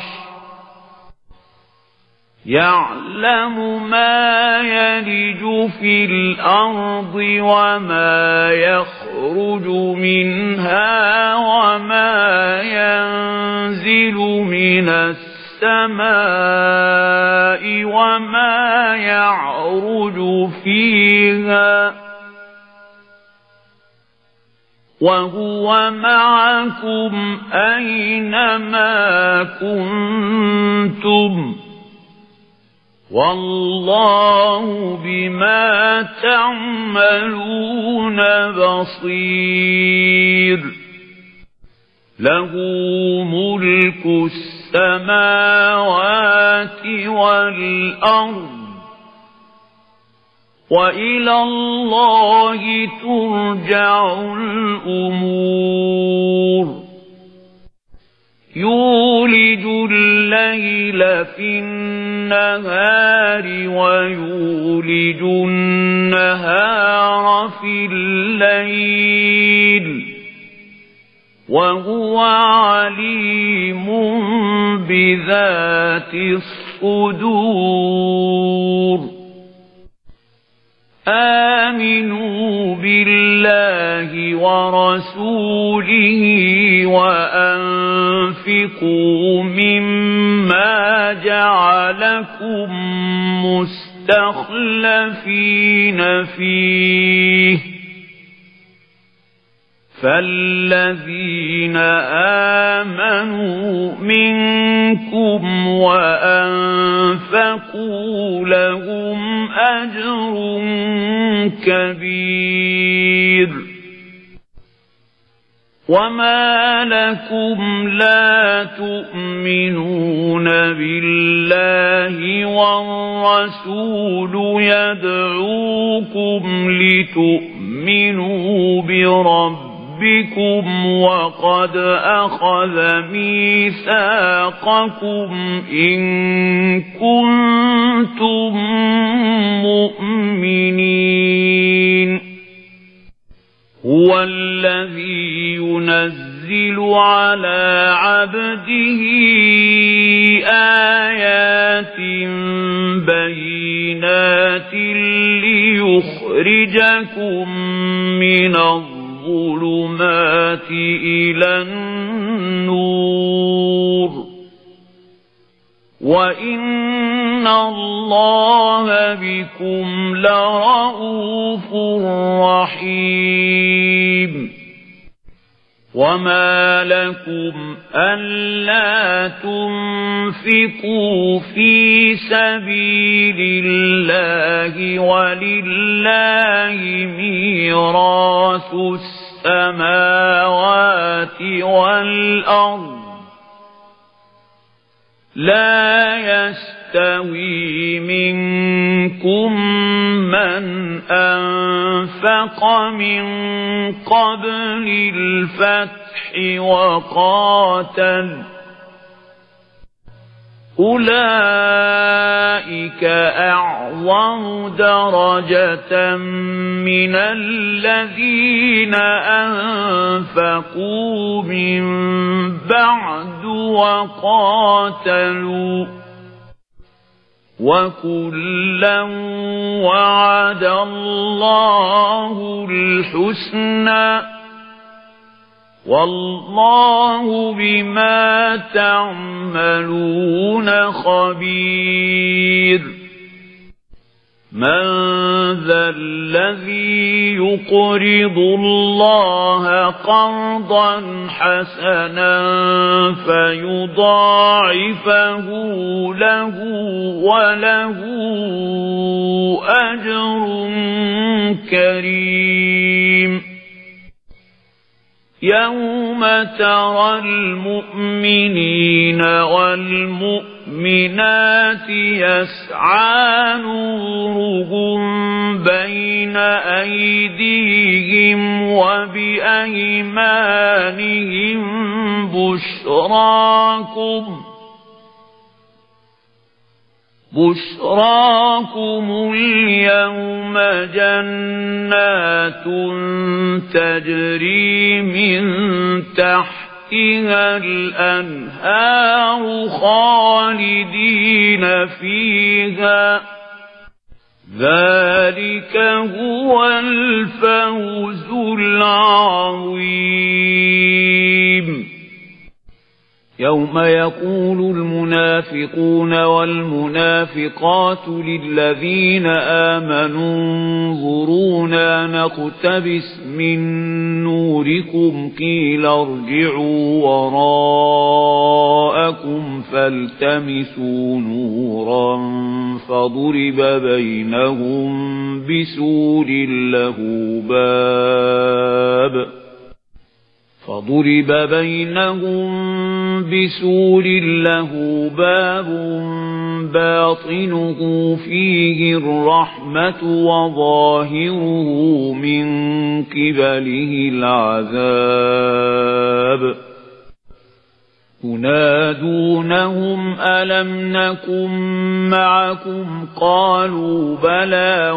يعلم ما يلج في الأرض وما يخرج منها وما ينزل من السماء وما يعرج فيها وهو معكم أينما كنتم والله بما تعملون بصير له ملك السماوات والأرض وإلى الله ترجع الأمور يولج الليل في النهار ويولج النهار في الليل وهو عليم بذات الصدور آمنوا بالله ورسوله وأنفقوا مما جعلكم مستخلفين فيه فالذين آمنوا منكم وأنفقوا لهم أجر كبير وما لكم لا تؤمنون بالله والرسول يدعوكم لتؤمنوا بربكم وقد أخذ ميثاقكم إن كنتم مؤمنين هو الذي ينزل على عبده آيات بينات ليخرجكم من الظلمات إلى النور وإن الله بكم لرءوف رحيم وما لكم ألا تنفقوا في سبيل الله ولله ميراث السماوات والأرض لا يستوي منكم من أنفق من قبل الفتح وقاتل أولئك أعظم درجة من الذين أنفقوا من بعد وقاتلوا وكلا وعد الله الحسنى والله بما تعملون خبير من ذا الذي يقرض الله قرضا حسنا فيضاعفه له وله أجر كريم يوم ترى المؤمنين والمؤمنات يسعى نورهم بين أيديهم وبأيمانهم بشراكم اليوم جنات تجري من تحتها الأنهار خالدين فيها ذلك هو الفوز العظيم يوم يقول المنافقون والمنافقات للذين آمنوا انظرونا نقتبس من نوركم قيل ارجعوا وراءكم فالتمسوا نورا فضرب بينهم بسور له باب باطنه فيه الرحمة وظاهره من قبله العذاب ينادونهم ألم نكن معكم قالوا بلى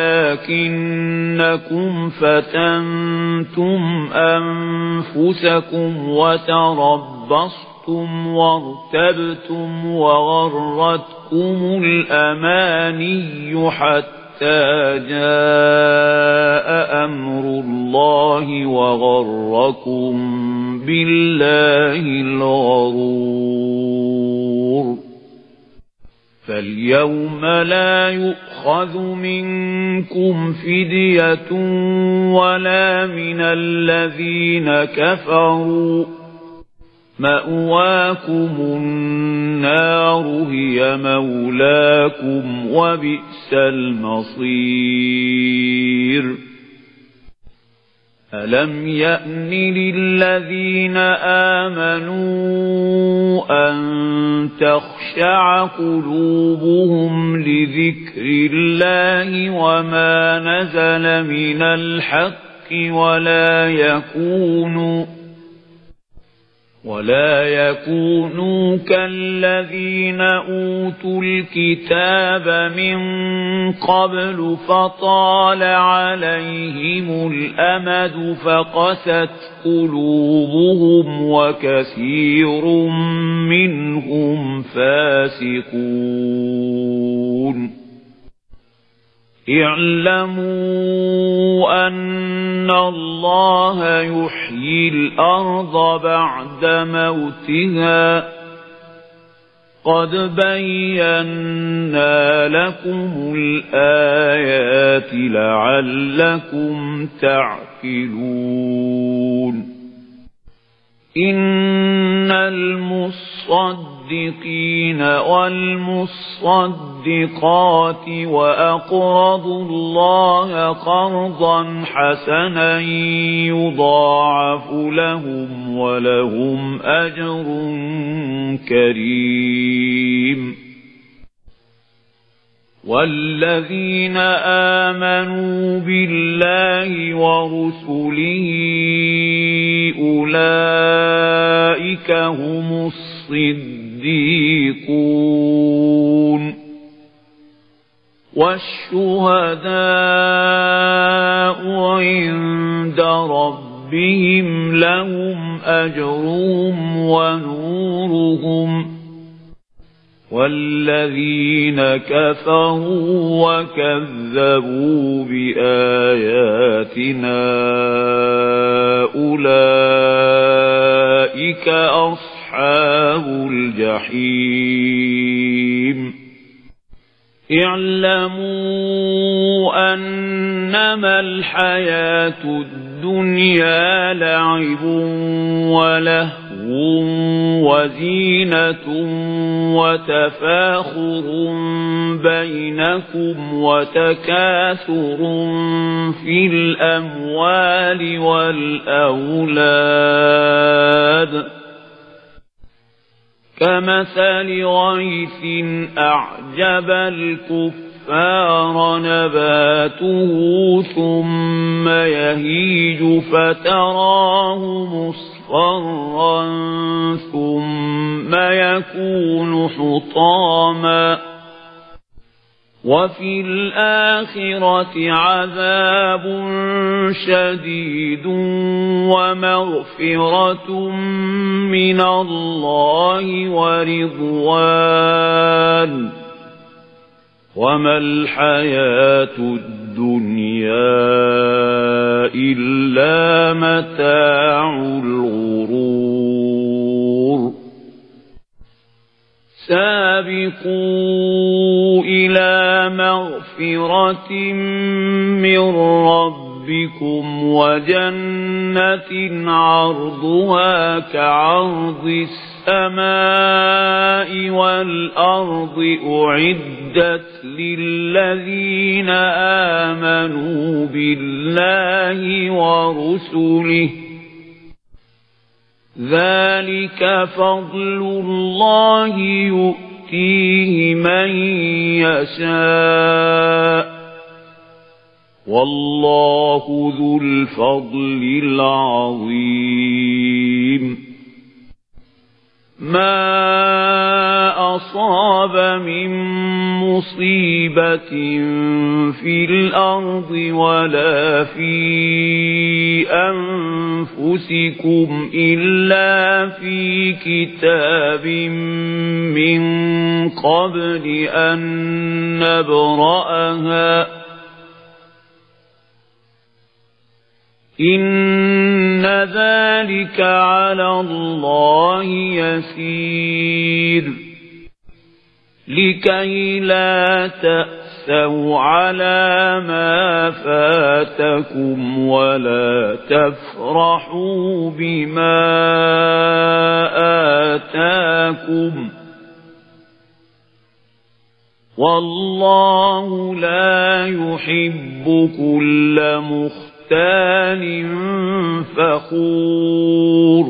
ولكنكم فتنتم أنفسكم وتربصتم وارتبتم وغرتكم الأماني حتى جاء أمر الله وغركم بالله الغرور فاليوم لا يؤخذ منكم فدية ولا من الذين كفروا، مأواكم النار هي مولاكم وبئس المصير. ألم يأن للذين آمنوا أن تخشع قلوبهم لذكر الله وما نزل من الحق ولا يكونوا كالذين أوتوا الكتاب من قبل فطال عليهم الأمد فقست قلوبهم وكثير منهم فاسقون. اعلموا أن الله يحيي الأرض بعد موتها، قد بينا لكم الآيات لعلكم تعقلون. إن المصدقين والمصدقات وأقرضوا الله قرضا حسنا يضاعف لهم ولهم أجر كريم. والذين آمنوا بالله ورسله أولئك هم الصديقون والشهداء عند ربهم لهم أجرهم ونورهم. والذين كفروا وكذبوا بآياتنا أولئك أصحاب الجحيم. اعلموا أنما الحياة الدنيا لعب ولهو وزينة وتفاخر بينكم وتكاثر في الأموال والأولاد كمثل غيث أعجب الكفار نباته ثم يهيج فتراه مصفرا ثم يكون حطاما وفي الآخرة عذاب شديد ومغفرة من الله ورضوان وما الحياة الدنيا إلا متاع الغرور. سابقوا إلى مغفرة من ربكم وجنة عرضها كعرض السماء والأرض أعدت للذين آمنوا بالله ورسله ذلك فضل الله يؤتيه من يشاء والله ذو الفضل العظيم. ما أصاب من مصيبة في الأرض ولا في أنفسكم إلا في كتاب من قبل أن نبرأها إن ذلك على الله يسير. لكي لا تأسوا على ما فاتكم ولا تفرحوا بما آتاكم والله لا يحب كل مختال فخور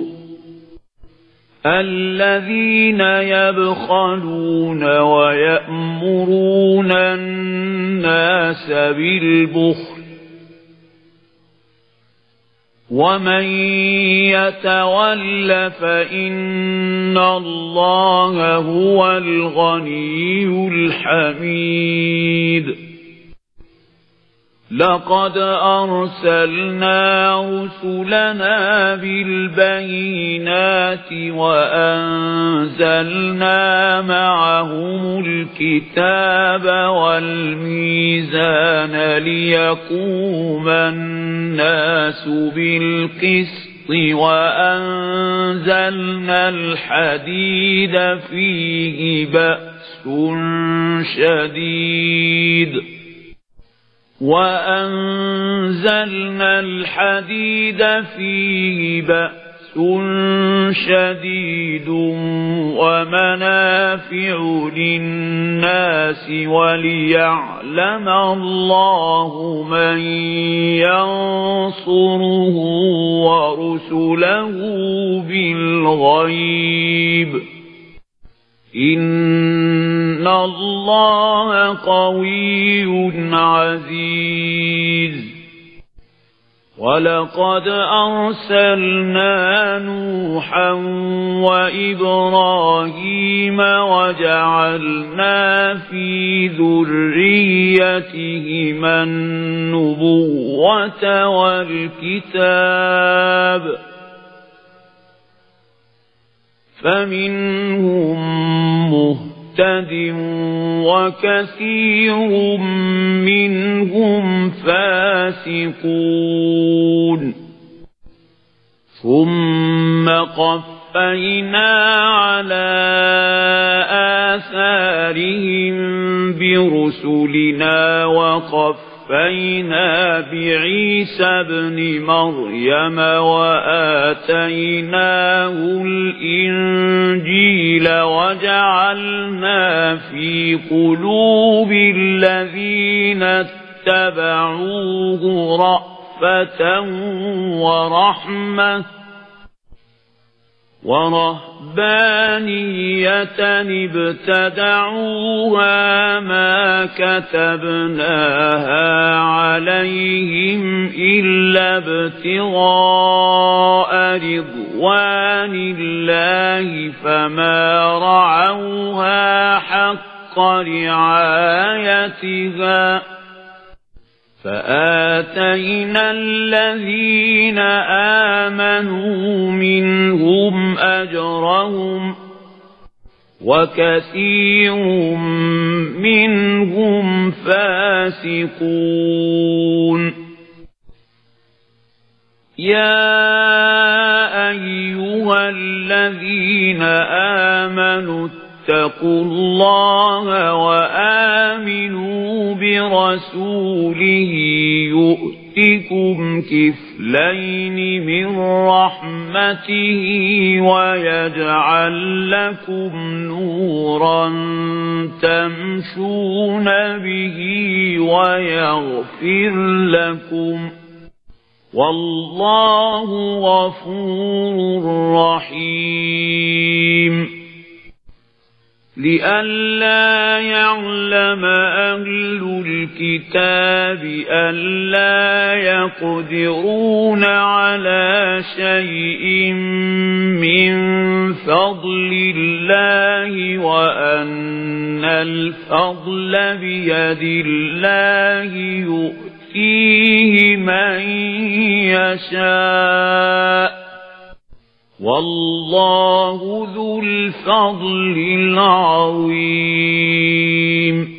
الذين يبخلون ويأمرون الناس بالبخل ومن يتول فإن الله هو الغني الحميد لقد أرسلنا رسلنا بالبينات وأنزلنا معهم الكتاب والميزان ليقوم الناس بالقسط وأنزلنا الحديد فيه بأس شديد ومنافع للناس وليعلم الله من ينصره ورسله بالغيب إن الله قوي عزيز ولقد أرسلنا نوحا وإبراهيم وجعلنا في ذريتهما النبوة والكتاب فمنهم مهتد وكثير منهم فاسقون ثم قفينا على آثارهم برسلنا وقفينا بعيسى ابن مريم وآتيناه الإنجيل وجعلنا في قلوب الذين اتبعوه رأفة ورحمة ورهبانية ابتدعوها ما كتبناها عليهم إلا ابتغاء رضوان الله فما رعوها حق رعايتها فآتينا الذين آمنوا منهم أجرهم وكثير منهم فاسقون يا أيها الذين آمنوا اتقوا الله وآمنوا برسوله يؤتكم كفلين من رحمته ويجعل لكم نورا تمشون به ويغفر لكم والله غفور رحيم لئلا يعلم أهل الكتاب ألا يقدرون على شيء من فضل الله وأن الفضل بيد الله يؤتيه من يشاء والله ذو الفضل العظيم